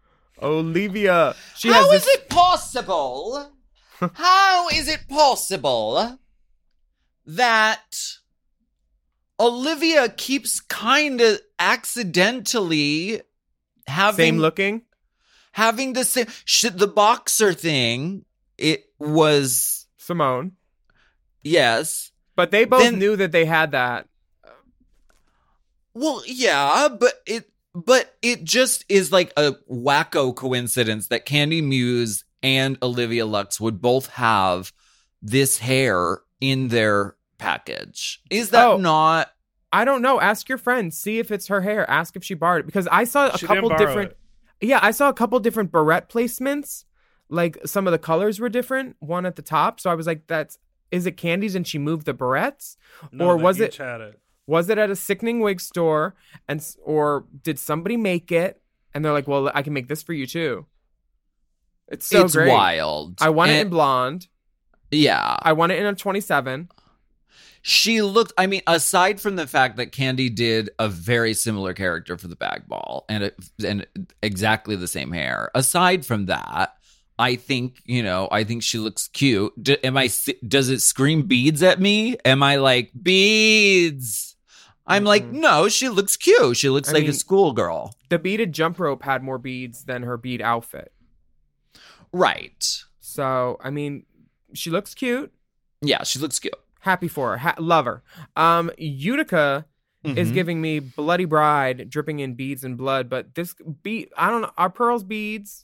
How
is it possible? How is it possible that Olivia keeps kind of accidentally
same looking?
Having the same the boxer thing, it was
Simone.
Yes.
But they both knew that they had that.
Well, yeah, but it just is like a wacko coincidence that Candy Muse and Olivia Lux would both have this hair in their package. Is that not?
I don't know. Ask your friend. See if it's her hair. Ask if she borrowed it. Because I saw a couple different. Yeah, I saw a couple different barrette placements. Like some of the colors were different. One at the top. So I was like, is it Candy's and she moved the barrettes?
No,
or was it?
Was
it at a sickening wig store? Or did somebody make it? And they're like, well, I can make this for you too. It's great.
Wild.
I want it in blonde.
Yeah.
I want it in a 27.
She looked, I mean, aside from the fact that Candy did a very similar character for the bag ball and exactly the same hair, aside from that, I think she looks cute. Does it scream beads at me? Am I like, beads? I'm like, no, she looks cute. She looks like a schoolgirl.
The beaded jump rope had more beads than her bead outfit.
Right.
So, I mean, she looks cute.
Yeah, she looks cute.
Happy for her. Love her. Utica is giving me Bloody Bride, dripping in beads and blood. But this bead, I don't know. Are pearls beads?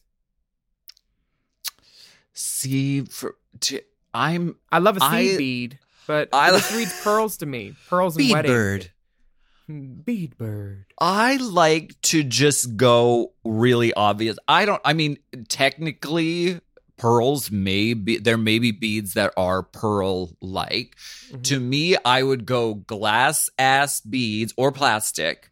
See, I
love a seed bead, but this reads pearls to me. Pearls and
bead
wedding.
Bird.
Bead bird.
I like to just go really obvious. Technically, pearls may be beads that are pearl like. To me, I would go glass ass beads or plastic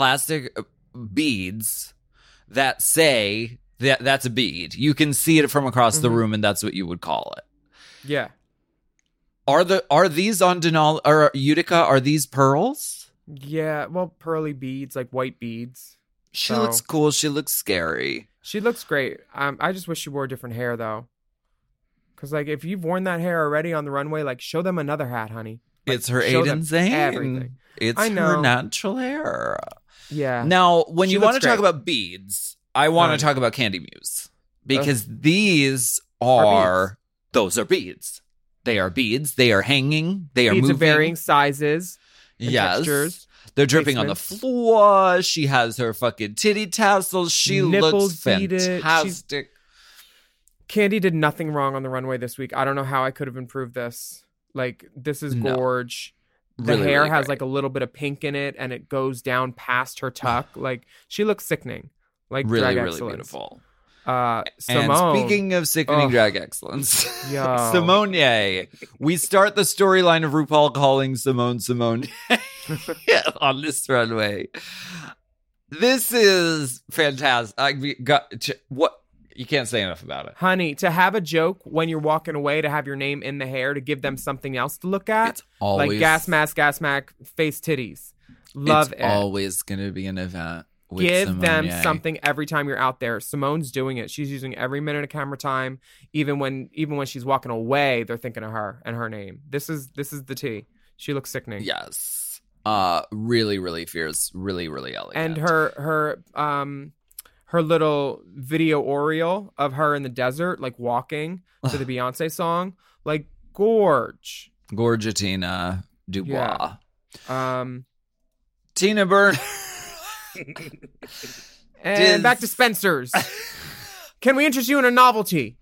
beads that say that's a bead. You can see it from across the room, and that's what you would call it.
Yeah.
Are these on Denali or Utica? Are these pearls?
Yeah, well, pearly beads, like white beads.
She looks cool. She looks scary.
She looks great. I just wish she wore different hair, though. Because, like, if you've worn that hair already on the runway, like, show them another hat, honey. Like,
it's her Aiden Zane.
Everything.
It's her natural hair.
Yeah.
Now, when
She
you want
looks
to talk
great.
about beads, I want to talk about Candy Muse. Because these are those are beads. They are beads. They are hanging. They are
beads
moving.
of varying sizes. Textures,
they're dripping on the floor. She has her fucking titty tassels. She
Nipples
looks
beaded.
fantastic.
Candy did nothing wrong on the runway this week. I don't know how I could have improved this. Like, this is gorge. The
Really,
hair
really
has
great.
like a little bit of pink in it, and it goes down past her tuck. Like, she looks sickening. Like,
Really,
drag
really
excellence.
beautiful.
Simone.
And speaking of sickening drag excellence, Simone, we start the storyline of RuPaul calling Simone on this runway. This is fantastic. What you can't say enough about it,
honey. To have a joke when you're walking away, to have your name in the hair, to give them something else to look at,
it's always
like gas mask, face titties. Love
it's
it.
always gonna be an event.
Give
Simone
them
Ye.
something every time you're out there. Simone's doing it. She's using every minute of camera time. Even when she's walking away, they're thinking of her and her name. This is the tea. She looks sickening.
Yes. Really, really fierce. Really, really elegant.
And her little video oriole of her in the desert, like walking to the Beyonce song, like gorge.
Gorgetina Dubois.
Yeah.
Tina Burner.
And back to Spencer's. Can we interest you in a novelty?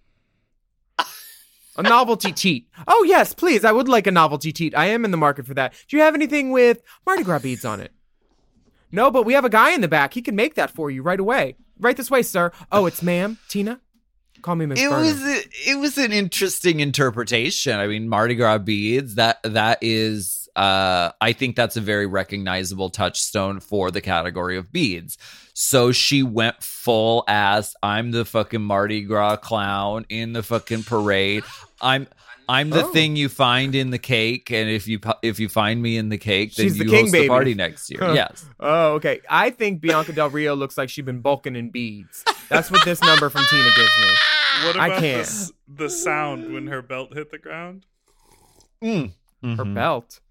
A novelty teat. Oh, yes, please. I would like a novelty teat. I am in the market for that. Do you have anything with Mardi Gras beads on it? No, but we have a guy in the back. He can make that for you right away. Right this way, sir. Oh, it's ma'am, Tina? Call me Miss Burner.
It was an interesting interpretation. I mean, Mardi Gras beads, that is I think that's a very recognizable touchstone for the category of beads. So she went full ass, I'm the fucking Mardi Gras clown in the fucking parade. I'm the thing you find in the cake, and if you find me in the cake, then
She's
you
the king
host
baby.
the party next year. Yes.
Oh, okay. I think Bianca Del Rio looks like she's been bulking in beads. That's what this number from Tina gives me.
What
I
about
can't.
the sound when her belt hit the ground?
Her belt.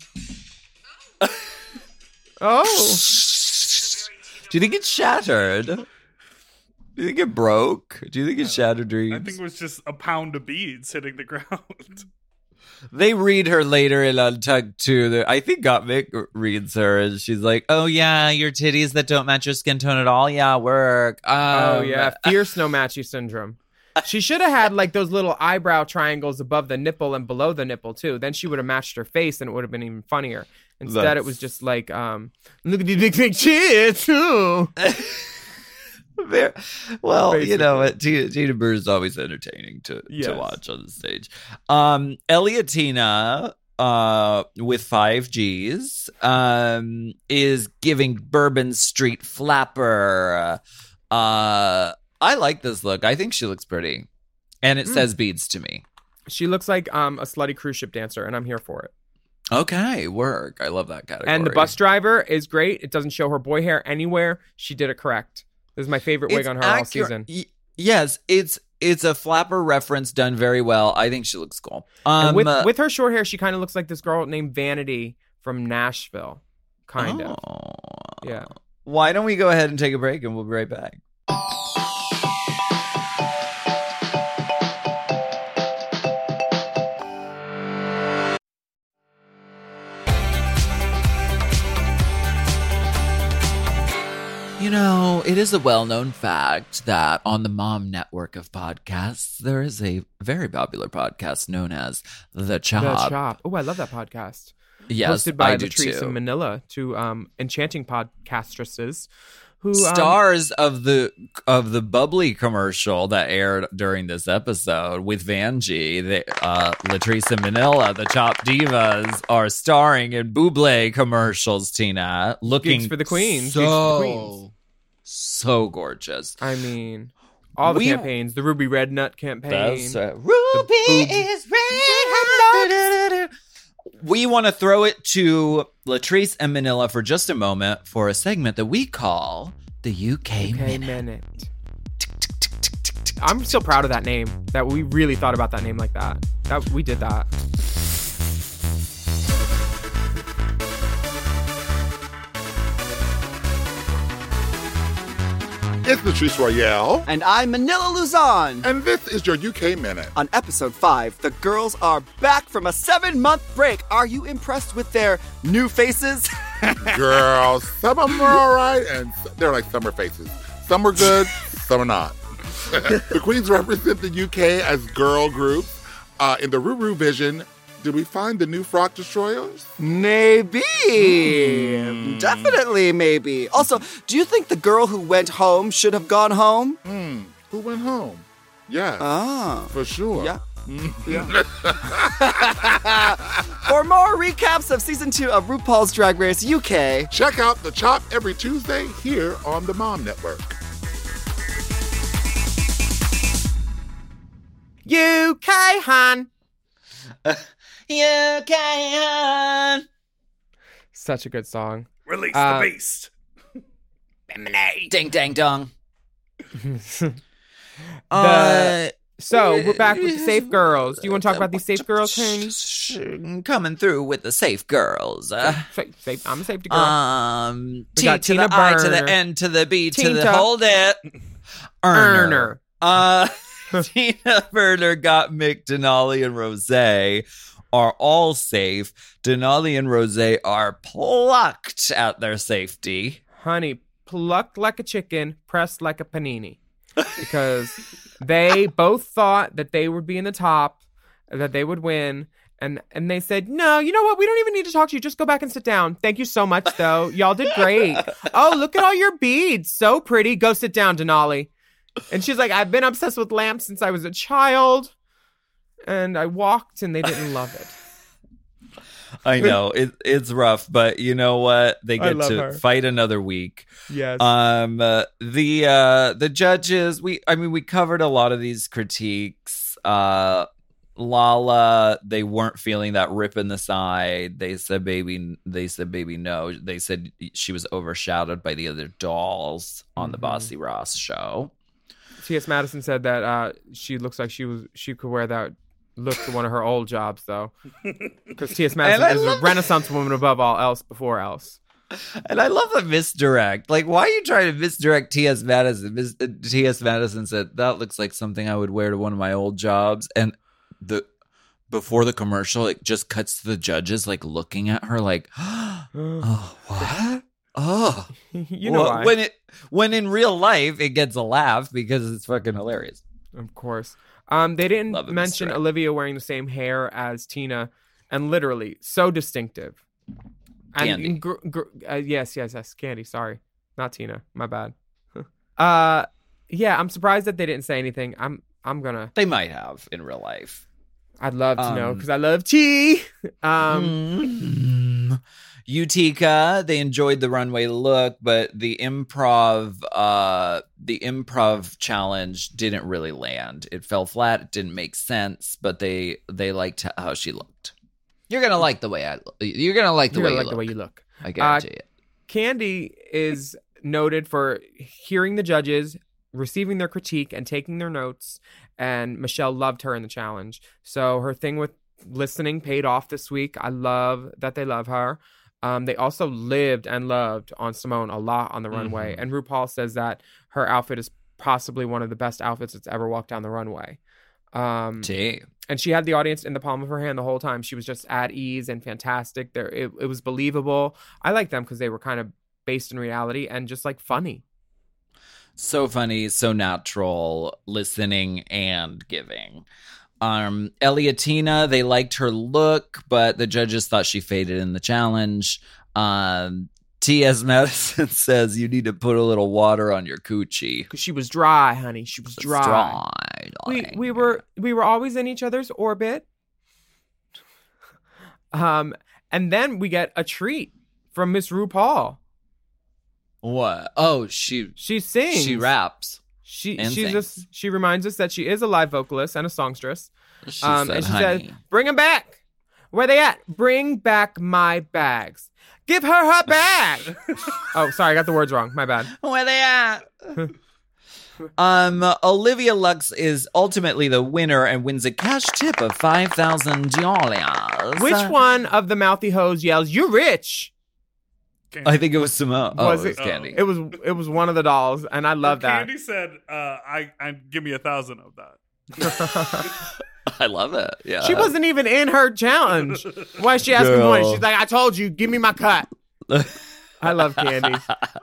Oh.
Do you think it shattered? Do you think it broke? Do you think it shattered dreams?
I think it was just a pound of beads hitting the ground.
They read her later in Untucked too. I think Gottmik reads her, and she's like, "Oh yeah, your titties that don't match your skin tone at all. Yeah, work.
Oh yeah, fierce no matchy syndrome. She should have had like those little eyebrow triangles above the nipple and below the nipple too. Then she would have matched her face, and it would have been even funnier. Instead, it was just like, look at these big tits too.
Well,
Basically.
you know what? Tina Burner is always entertaining to watch on the stage. Elliottina, with 5 Gs, is giving Bourbon Street Flapper. I like this look. I think she looks pretty. And it says beads to me.
She looks like a slutty cruise ship dancer, and I'm here for it.
Okay, work. I love that category.
And the bus driver is great. It doesn't show her boy hair anywhere. She did it correct. This is my favorite wig on her all season.
Yes, it's a flapper reference done very well. I think she looks cool.
And with her short hair, she kind of looks like this girl named Vanity from Nashville. Kind of. Yeah.
Why don't we go ahead and take a break and we'll be right back. You know, it is a well-known fact that on the Mom Network of podcasts, there is a very popular podcast known as The Chop.
The Chop. Oh, I love that podcast.
Yes,
hosted by
I do
Latrice
too.
and Manila, two enchanting podcastresses who
Stars of the bubbly commercial that aired during this episode with Vanjie, Latrice and Manila, the Chop Divas, are starring in Buble commercials. Tina, looking
Gigs for the Queens.
so
Gigs for the Queens.
So gorgeous.
I mean, all the campaigns, the Ruby Red Nut campaign.
That's Ruby is red. We want to throw it to Latrice and Manila for just a moment for a segment that we call the UK Minute.
I'm still proud of that name. That we really thought about that name like that. That we did that.
It's Latrice Royale.
And I'm Manila Luzon.
And this is your UK Minute.
On episode 5, the girls are back from a 7-month break. Are you impressed with their new faces?
Girls, some of them are all right, and they're like summer faces. Some are good, some are not. The Queens represent the UK as girl groups. In the Ruru Vision, did we find the new Frock Destroyers?
Maybe. Definitely maybe. Also, do you think the girl who went home should have gone home?
Who went home? Yes. For sure.
Yeah. For more recaps of season 2 of RuPaul's Drag Race UK,
check out The Chop every Tuesday here on the Mom Network.
UK Han.
UK Han.
Such a good song.
Release the beast.
Ding dang dong.
So we're back with the Safe Girls. Do you want to talk about these Safe Girls, honey?
Coming through with the Safe Girls.
Safe. I'm a safety girl.
T to
Tina
the I to
Burner.
the N to the B to
Tinta.
the hold it.
Earner.
Tina Burner got Mick, Denali, and Rose are all safe. Denali and Rose are plucked at their safety.
Honey, plucked like a chicken, pressed like a panini. Because they both thought that they would be in the top, that they would win. And they said, no, you know what? We don't even need to talk to you. Just go back and sit down. Thank you so much, though. Y'all did great. Oh, look at all your beads. So pretty. Go sit down, Denali. And she's like, I've been obsessed with lamps since I was a child. And I walked and they didn't love it.
I know it's rough, but you know what? They
I
get
love
to
her.
fight another week.
Yes.
The judges, we covered a lot of these critiques. Lala, they weren't feeling that rip in the side. They said baby no. They said she was overshadowed by the other dolls on the Bossy Ross show.
T.S. Madison said that she looks like she could wear that look to one of her old jobs, though. Because T.S. Madison is a Renaissance woman above all else, before else.
And I love the misdirect. Like, why are you trying to misdirect T.S. Madison? T.S. Madison said, that looks like something I would wear to one of my old jobs. And before the commercial, it just cuts to the judges, like, looking at her like, oh, what? Oh.
You know why.
When in real life, it gets a laugh because it's fucking hilarious.
Of course. They didn't
Love it,
mention
Mr.
Olivia wearing the same hair as Tina, and literally so distinctive. And
Candy.
Yes, Candy. Sorry, not Tina. My bad. Yeah, I'm surprised that they didn't say anything. I'm gonna.
They might have in real life.
I'd love to know because I love tea.
Utica, they enjoyed the runway look, but the improv challenge didn't really land. It fell flat. It didn't make sense, but they liked how she looked. You're gonna like the way you're gonna like the way you look. I guarantee it.
Candy is noted for hearing the judges, receiving their critique, and taking their notes. And Michelle loved her in the challenge. So her thing with listening paid off this week. I love that they love her. They also lived and loved on Simone a lot on the runway. And RuPaul says that her outfit is possibly one of the best outfits that's ever walked down the runway. And she had the audience in the palm of her hand the whole time. She was just at ease and fantastic. It was believable. I like them because they were kind of based in reality and just like funny.
So funny, so natural, listening and giving. Elliottina, they liked her look, but the judges thought she faded in the challenge. T.S. Madison says you need to put a little water on your coochie.
Because she was dry, honey. She was dry. We were always in each other's orbit. And then we get a treat from Miss RuPaul.
What? Oh, she
sings.
She raps.
She reminds us that she is a live vocalist and a songstress.
She said,
"Bring them back. Where they at? Bring back my bags. Give her bag." Oh, sorry, I got the words wrong. My bad.
Where they at? Olivia Lux is ultimately the winner and wins a cash tip of $5,000.
Which one of the mouthy hoes yells, "You rich"?
Candy.
I think it was Simone.
Was
it was Candy?
It was one of the dolls, and I love that.
Candy said, "I give me 1,000 of that."
I love it. Yeah,
she wasn't even in her challenge. Why is she asking money? She's like, "I told you, give me my cut." I love Candy.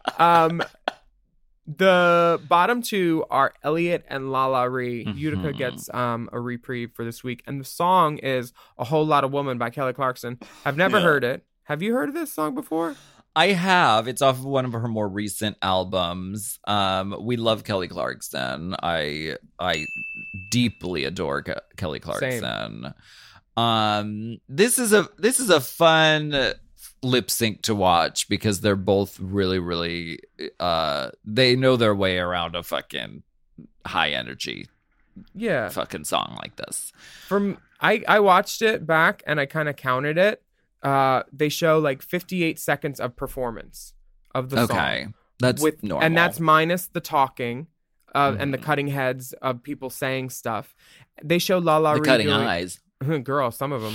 The bottom two are Elliott and Lala Ree. Utica gets a reprieve for this week, and the song is "A Whole Lot of Woman" by Kelly Clarkson. I've never heard it. Have you heard of this song before?
I have. It's off of one of her more recent albums. We love Kelly Clarkson. I deeply adore Kelly Clarkson. Same. This is a fun lip sync to watch because they're both really, really they know their way around a fucking high energy fucking song like this.
I watched it back and I kind of counted it. They show like 58 seconds of performance of the song.
Okay, that's normal.
And that's minus the talking and the cutting heads of people saying stuff. They show Lala Ree
cutting eyes.
Girl, some of them.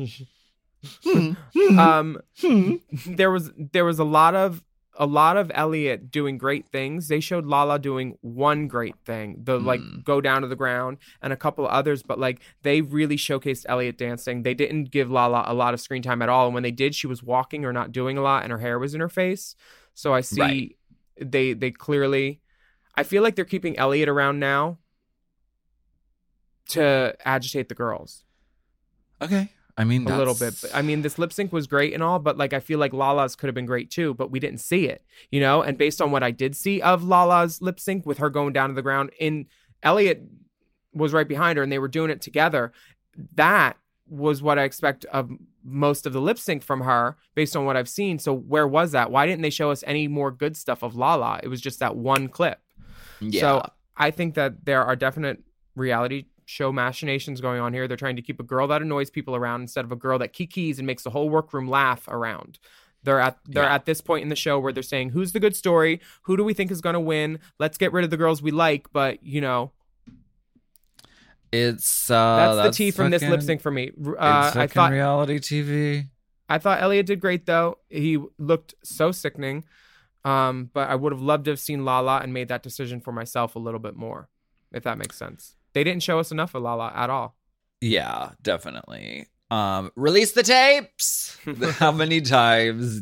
There was a lot of Elliott doing great things. They showed Lala doing one great thing, like go down to the ground, and a couple of others, but like they really showcased Elliott dancing. They didn't give Lala a lot of screen time at all, and when they did, she was walking or not doing a lot, and her hair was in her face. So I see they clearly, I feel like they're keeping Elliott around now to agitate the girls.
Okay. I mean,
a little bit. I mean, this lip sync was great and all, but like I feel like Lala's could have been great too, but we didn't see it, you know? And based on what I did see of Lala's lip sync with her going down to the ground, Elliott was right behind her and they were doing it together. That was what I expect of most of the lip sync from her based on what I've seen. So where was that? Why didn't they show us any more good stuff of Lala? It was just that one clip. Yeah. So I think that there are definite reality show machinations going on here. They're trying to keep a girl that annoys people around instead of a girl that kikis and makes the whole workroom laugh around. They're at this point in the show where they're saying, who's the good story? Who do we think is going to win? Let's get rid of the girls we like, but you know,
it's
that's the tea from this lip sync for me.
I thought reality TV.
I thought Elliott did great though. He looked so sickening. But I would have loved to have seen Lala and made that decision for myself a little bit more, if that makes sense. They didn't show us enough of Lala at all.
Yeah, definitely. Release the tapes. How many times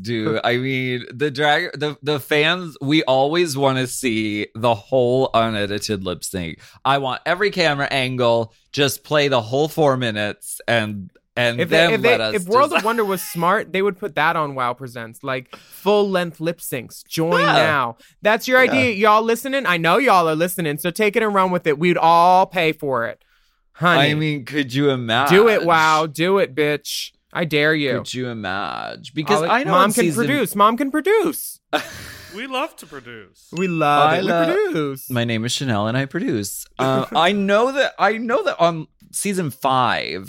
the fans, we always want to see the whole unedited lip sync. I want every camera angle, just play the whole 4 minutes if World of Wonder was smart, they would put that on WoW Presents, like full length lip syncs. Join now. That's your idea. Y'all listening? I know y'all are listening, so take it and run with it. We'd all pay for it. Honey. I mean, could you imagine?
Do it, WoW. Do it, bitch. I dare you.
Could you imagine? Because I know
Mom can produce.
We love to produce.
We produce.
My name is Chanel and I produce. I know that on season 5,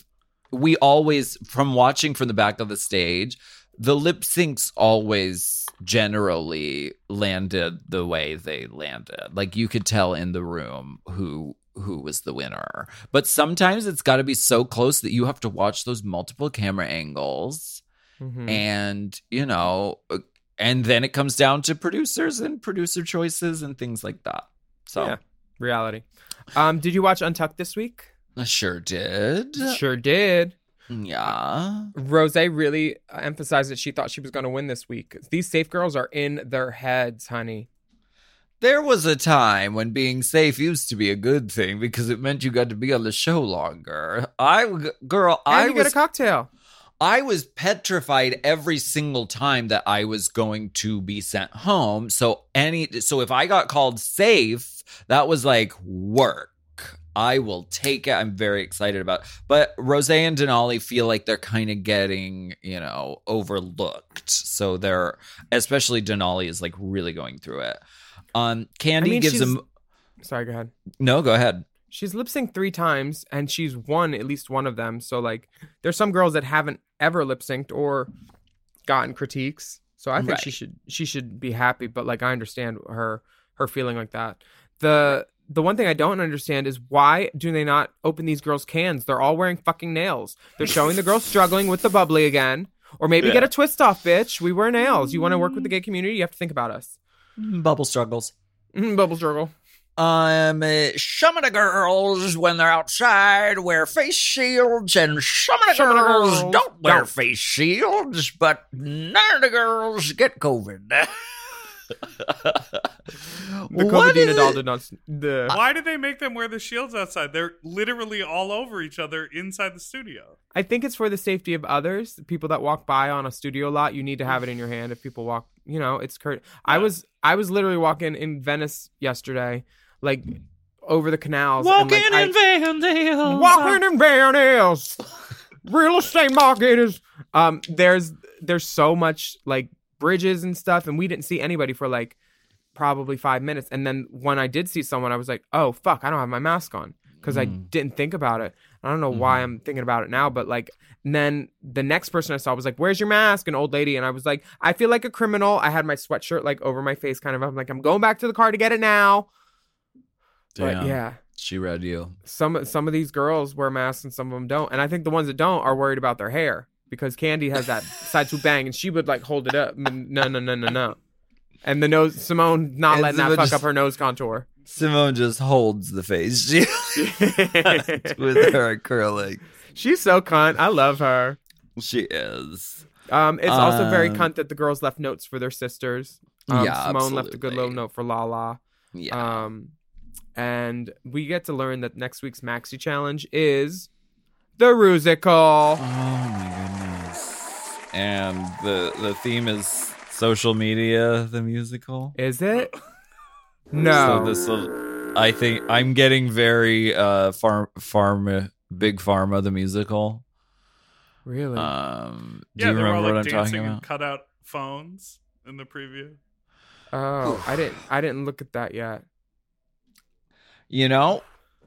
we always, from watching from the back of the stage, the lip syncs always generally landed the way they landed. Like you could tell in the room who was the winner. But sometimes it's got to be so close that you have to watch those multiple camera angles.
Mhm.
And, you know, and then it comes down to producers and producer choices and things like that. So
Yeah. Reality. Did you watch Untucked this week?
I sure did.
Sure did.
Yeah.
Rose really emphasized that she thought she was going to win this week. These safe girls are in their heads, honey.
There was a time when being safe used to be a good thing because it meant you got to be on the show longer.
And you get a cocktail.
I was petrified every single time that I was going to be sent home. So if I got called safe, that was like work. I will take it. I'm very excited about it. But Rose and Denali feel like they're kind of getting, you know, overlooked. So especially Denali is like really going through it. Candy gives them.
Sorry, go ahead.
No, go ahead.
She's lip synced 3 times and she's won at least one of them. So like, there's some girls that haven't ever lip synced or gotten critiques. So I think
Right.
she should be happy. But like, I understand her feeling like that. The one thing I don't understand is why do they not open these girls' cans? They're all wearing fucking nails. They're showing the girls struggling with the bubbly again. Or maybe get a twist off, bitch. We wear nails. You want to work with the gay community? You have to think about us.
Bubble struggles.
Bubble struggle.
Some of the girls, when they're outside, wear face shields, and some of the girls don't wear face shields, but none of the girls get COVID.
The Covidina doll did not.
Why did they make them wear the shields outside? They're literally all over each other inside the studio.
I think it's for the safety of others. The people that walk by on a studio lot, you need to have it in your hand. If people walk, you know, it's curt. Yeah. I was literally walking in Venice yesterday, like over the canals.
Walking
and, like,
in Van Dales.
Walking in Van Dales. Real estate market is. There's so much like bridges and stuff, and we didn't see anybody for like probably 5 minutes. And then when I did see someone, I was like, oh fuck, I don't have my mask on because I didn't think about it. I don't know why I'm thinking about it now, but like, and then the next person I saw was like, where's your mask? An old lady. And I was like, I feel like a criminal. I had my sweatshirt like over my face kind of. I'm like, I'm going back to the car to get it now.
Damn.
But yeah,
she read you.
Some of these girls wear masks and some of them don't. And I think the ones that don't are worried about their hair because Candy has that side swoop bang and she would like hold it up. No. And the nose, Simone not letting that fuck up her nose contour.
Simone just holds the face shield with her acrylic.
She's so cunt. I love her.
She is.
It's also very cunt that the girls left notes for their sisters.
Yeah,
Simone left a good
absolutely.
little note for Lala.
Yeah.
And we get to learn that next week's Maxi Challenge is the Rusical.
Oh my goodness. And the theme is social media, the musical.
Is it? No.
So this will, I think I'm getting very Big Pharma the musical.
Really?
Do
Yeah,
you
they were
remember
all
what
like
I'm
dancing
talking
and
about?
cut out phones in the preview.
Oh, I didn't look at that yet.
You know,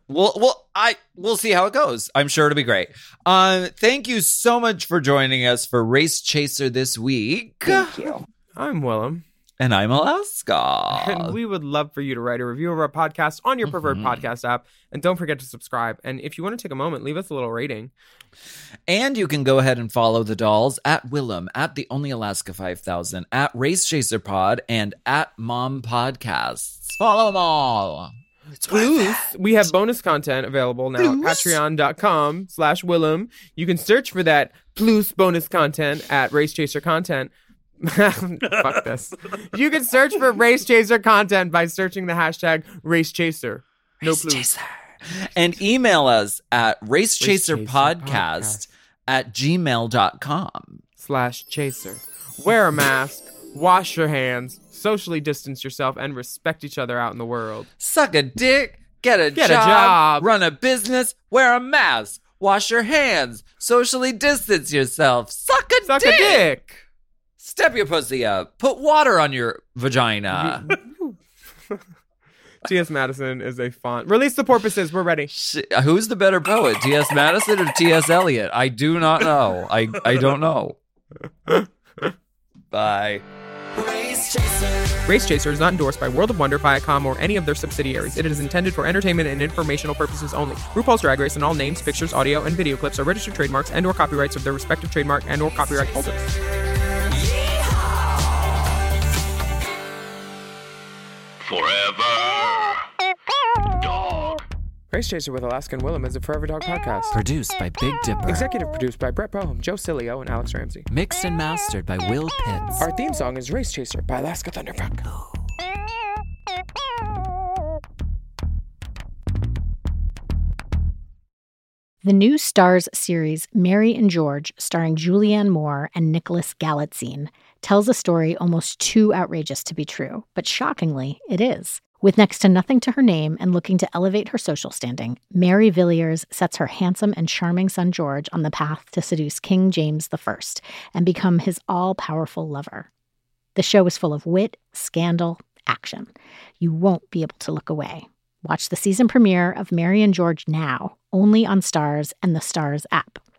we'll see how it goes. I'm sure it'll be great. Thank you so much for joining us for Race Chaser this week.
Thank you.
I'm Willem.
And I'm Alaska.
And we would love for you to write a review of our podcast on your preferred podcast app. And don't forget to subscribe. And if you want to take a moment, leave us a little rating.
And you can go ahead and follow the dolls at Willem, at The Only Alaska 5000, at Race Chaser Pod, and at Mom Podcasts. Follow them all.
Plus, we have bonus content available now at patreon.com/Willem. You can search for that plus bonus content at Race Chaser Content. Fuck this. You can search for Race Chaser Content by searching the hashtag Race Chaser. No plus.
And email us at racechaserpodcast@gmail.com.
Wear a mask, wash your hands, socially distance yourself, and respect each other out in the world.
Suck a dick, get a job, run a business, wear a mask, wash your hands, socially distance yourself, suck a dick. Step your pussy up, put water on your vagina.
T.S. Madison is a font. Release the porpoises. We're ready.
Who's the better poet, T.S. Madison or T.S. Eliot? I do not know. I don't know. Bye.
Race Chaser.
Race Chaser is not endorsed by World of Wonder, Viacom, or any of their subsidiaries. It is intended for entertainment and informational purposes only. RuPaul's Drag Race and all names, pictures, audio, and video clips are registered trademarks and/or copyrights of their respective trademark and/or copyright holders.
Forever. Dog.
Race Chaser with Alaska and Willem is a Forever Dog podcast.
Produced by Big Dipper.
Executive produced by Brett Boehm, Joe Cilio, and Alex Ramsey.
Mixed and mastered by Will Pitts.
Our theme song is Race Chaser by Alaska Thunderfuck.
The new Starz series Mary and George, starring Julianne Moore and Nicholas Galitzine, tells a story almost too outrageous to be true, but shockingly, it is. With next to nothing to her name and looking to elevate her social standing, Mary Villiers sets her handsome and charming son George on the path to seduce King James I and become his all-powerful lover. The show is full of wit, scandal, action. You won't be able to look away. Watch the season premiere of Mary and George now, only on Starz and the Starz app.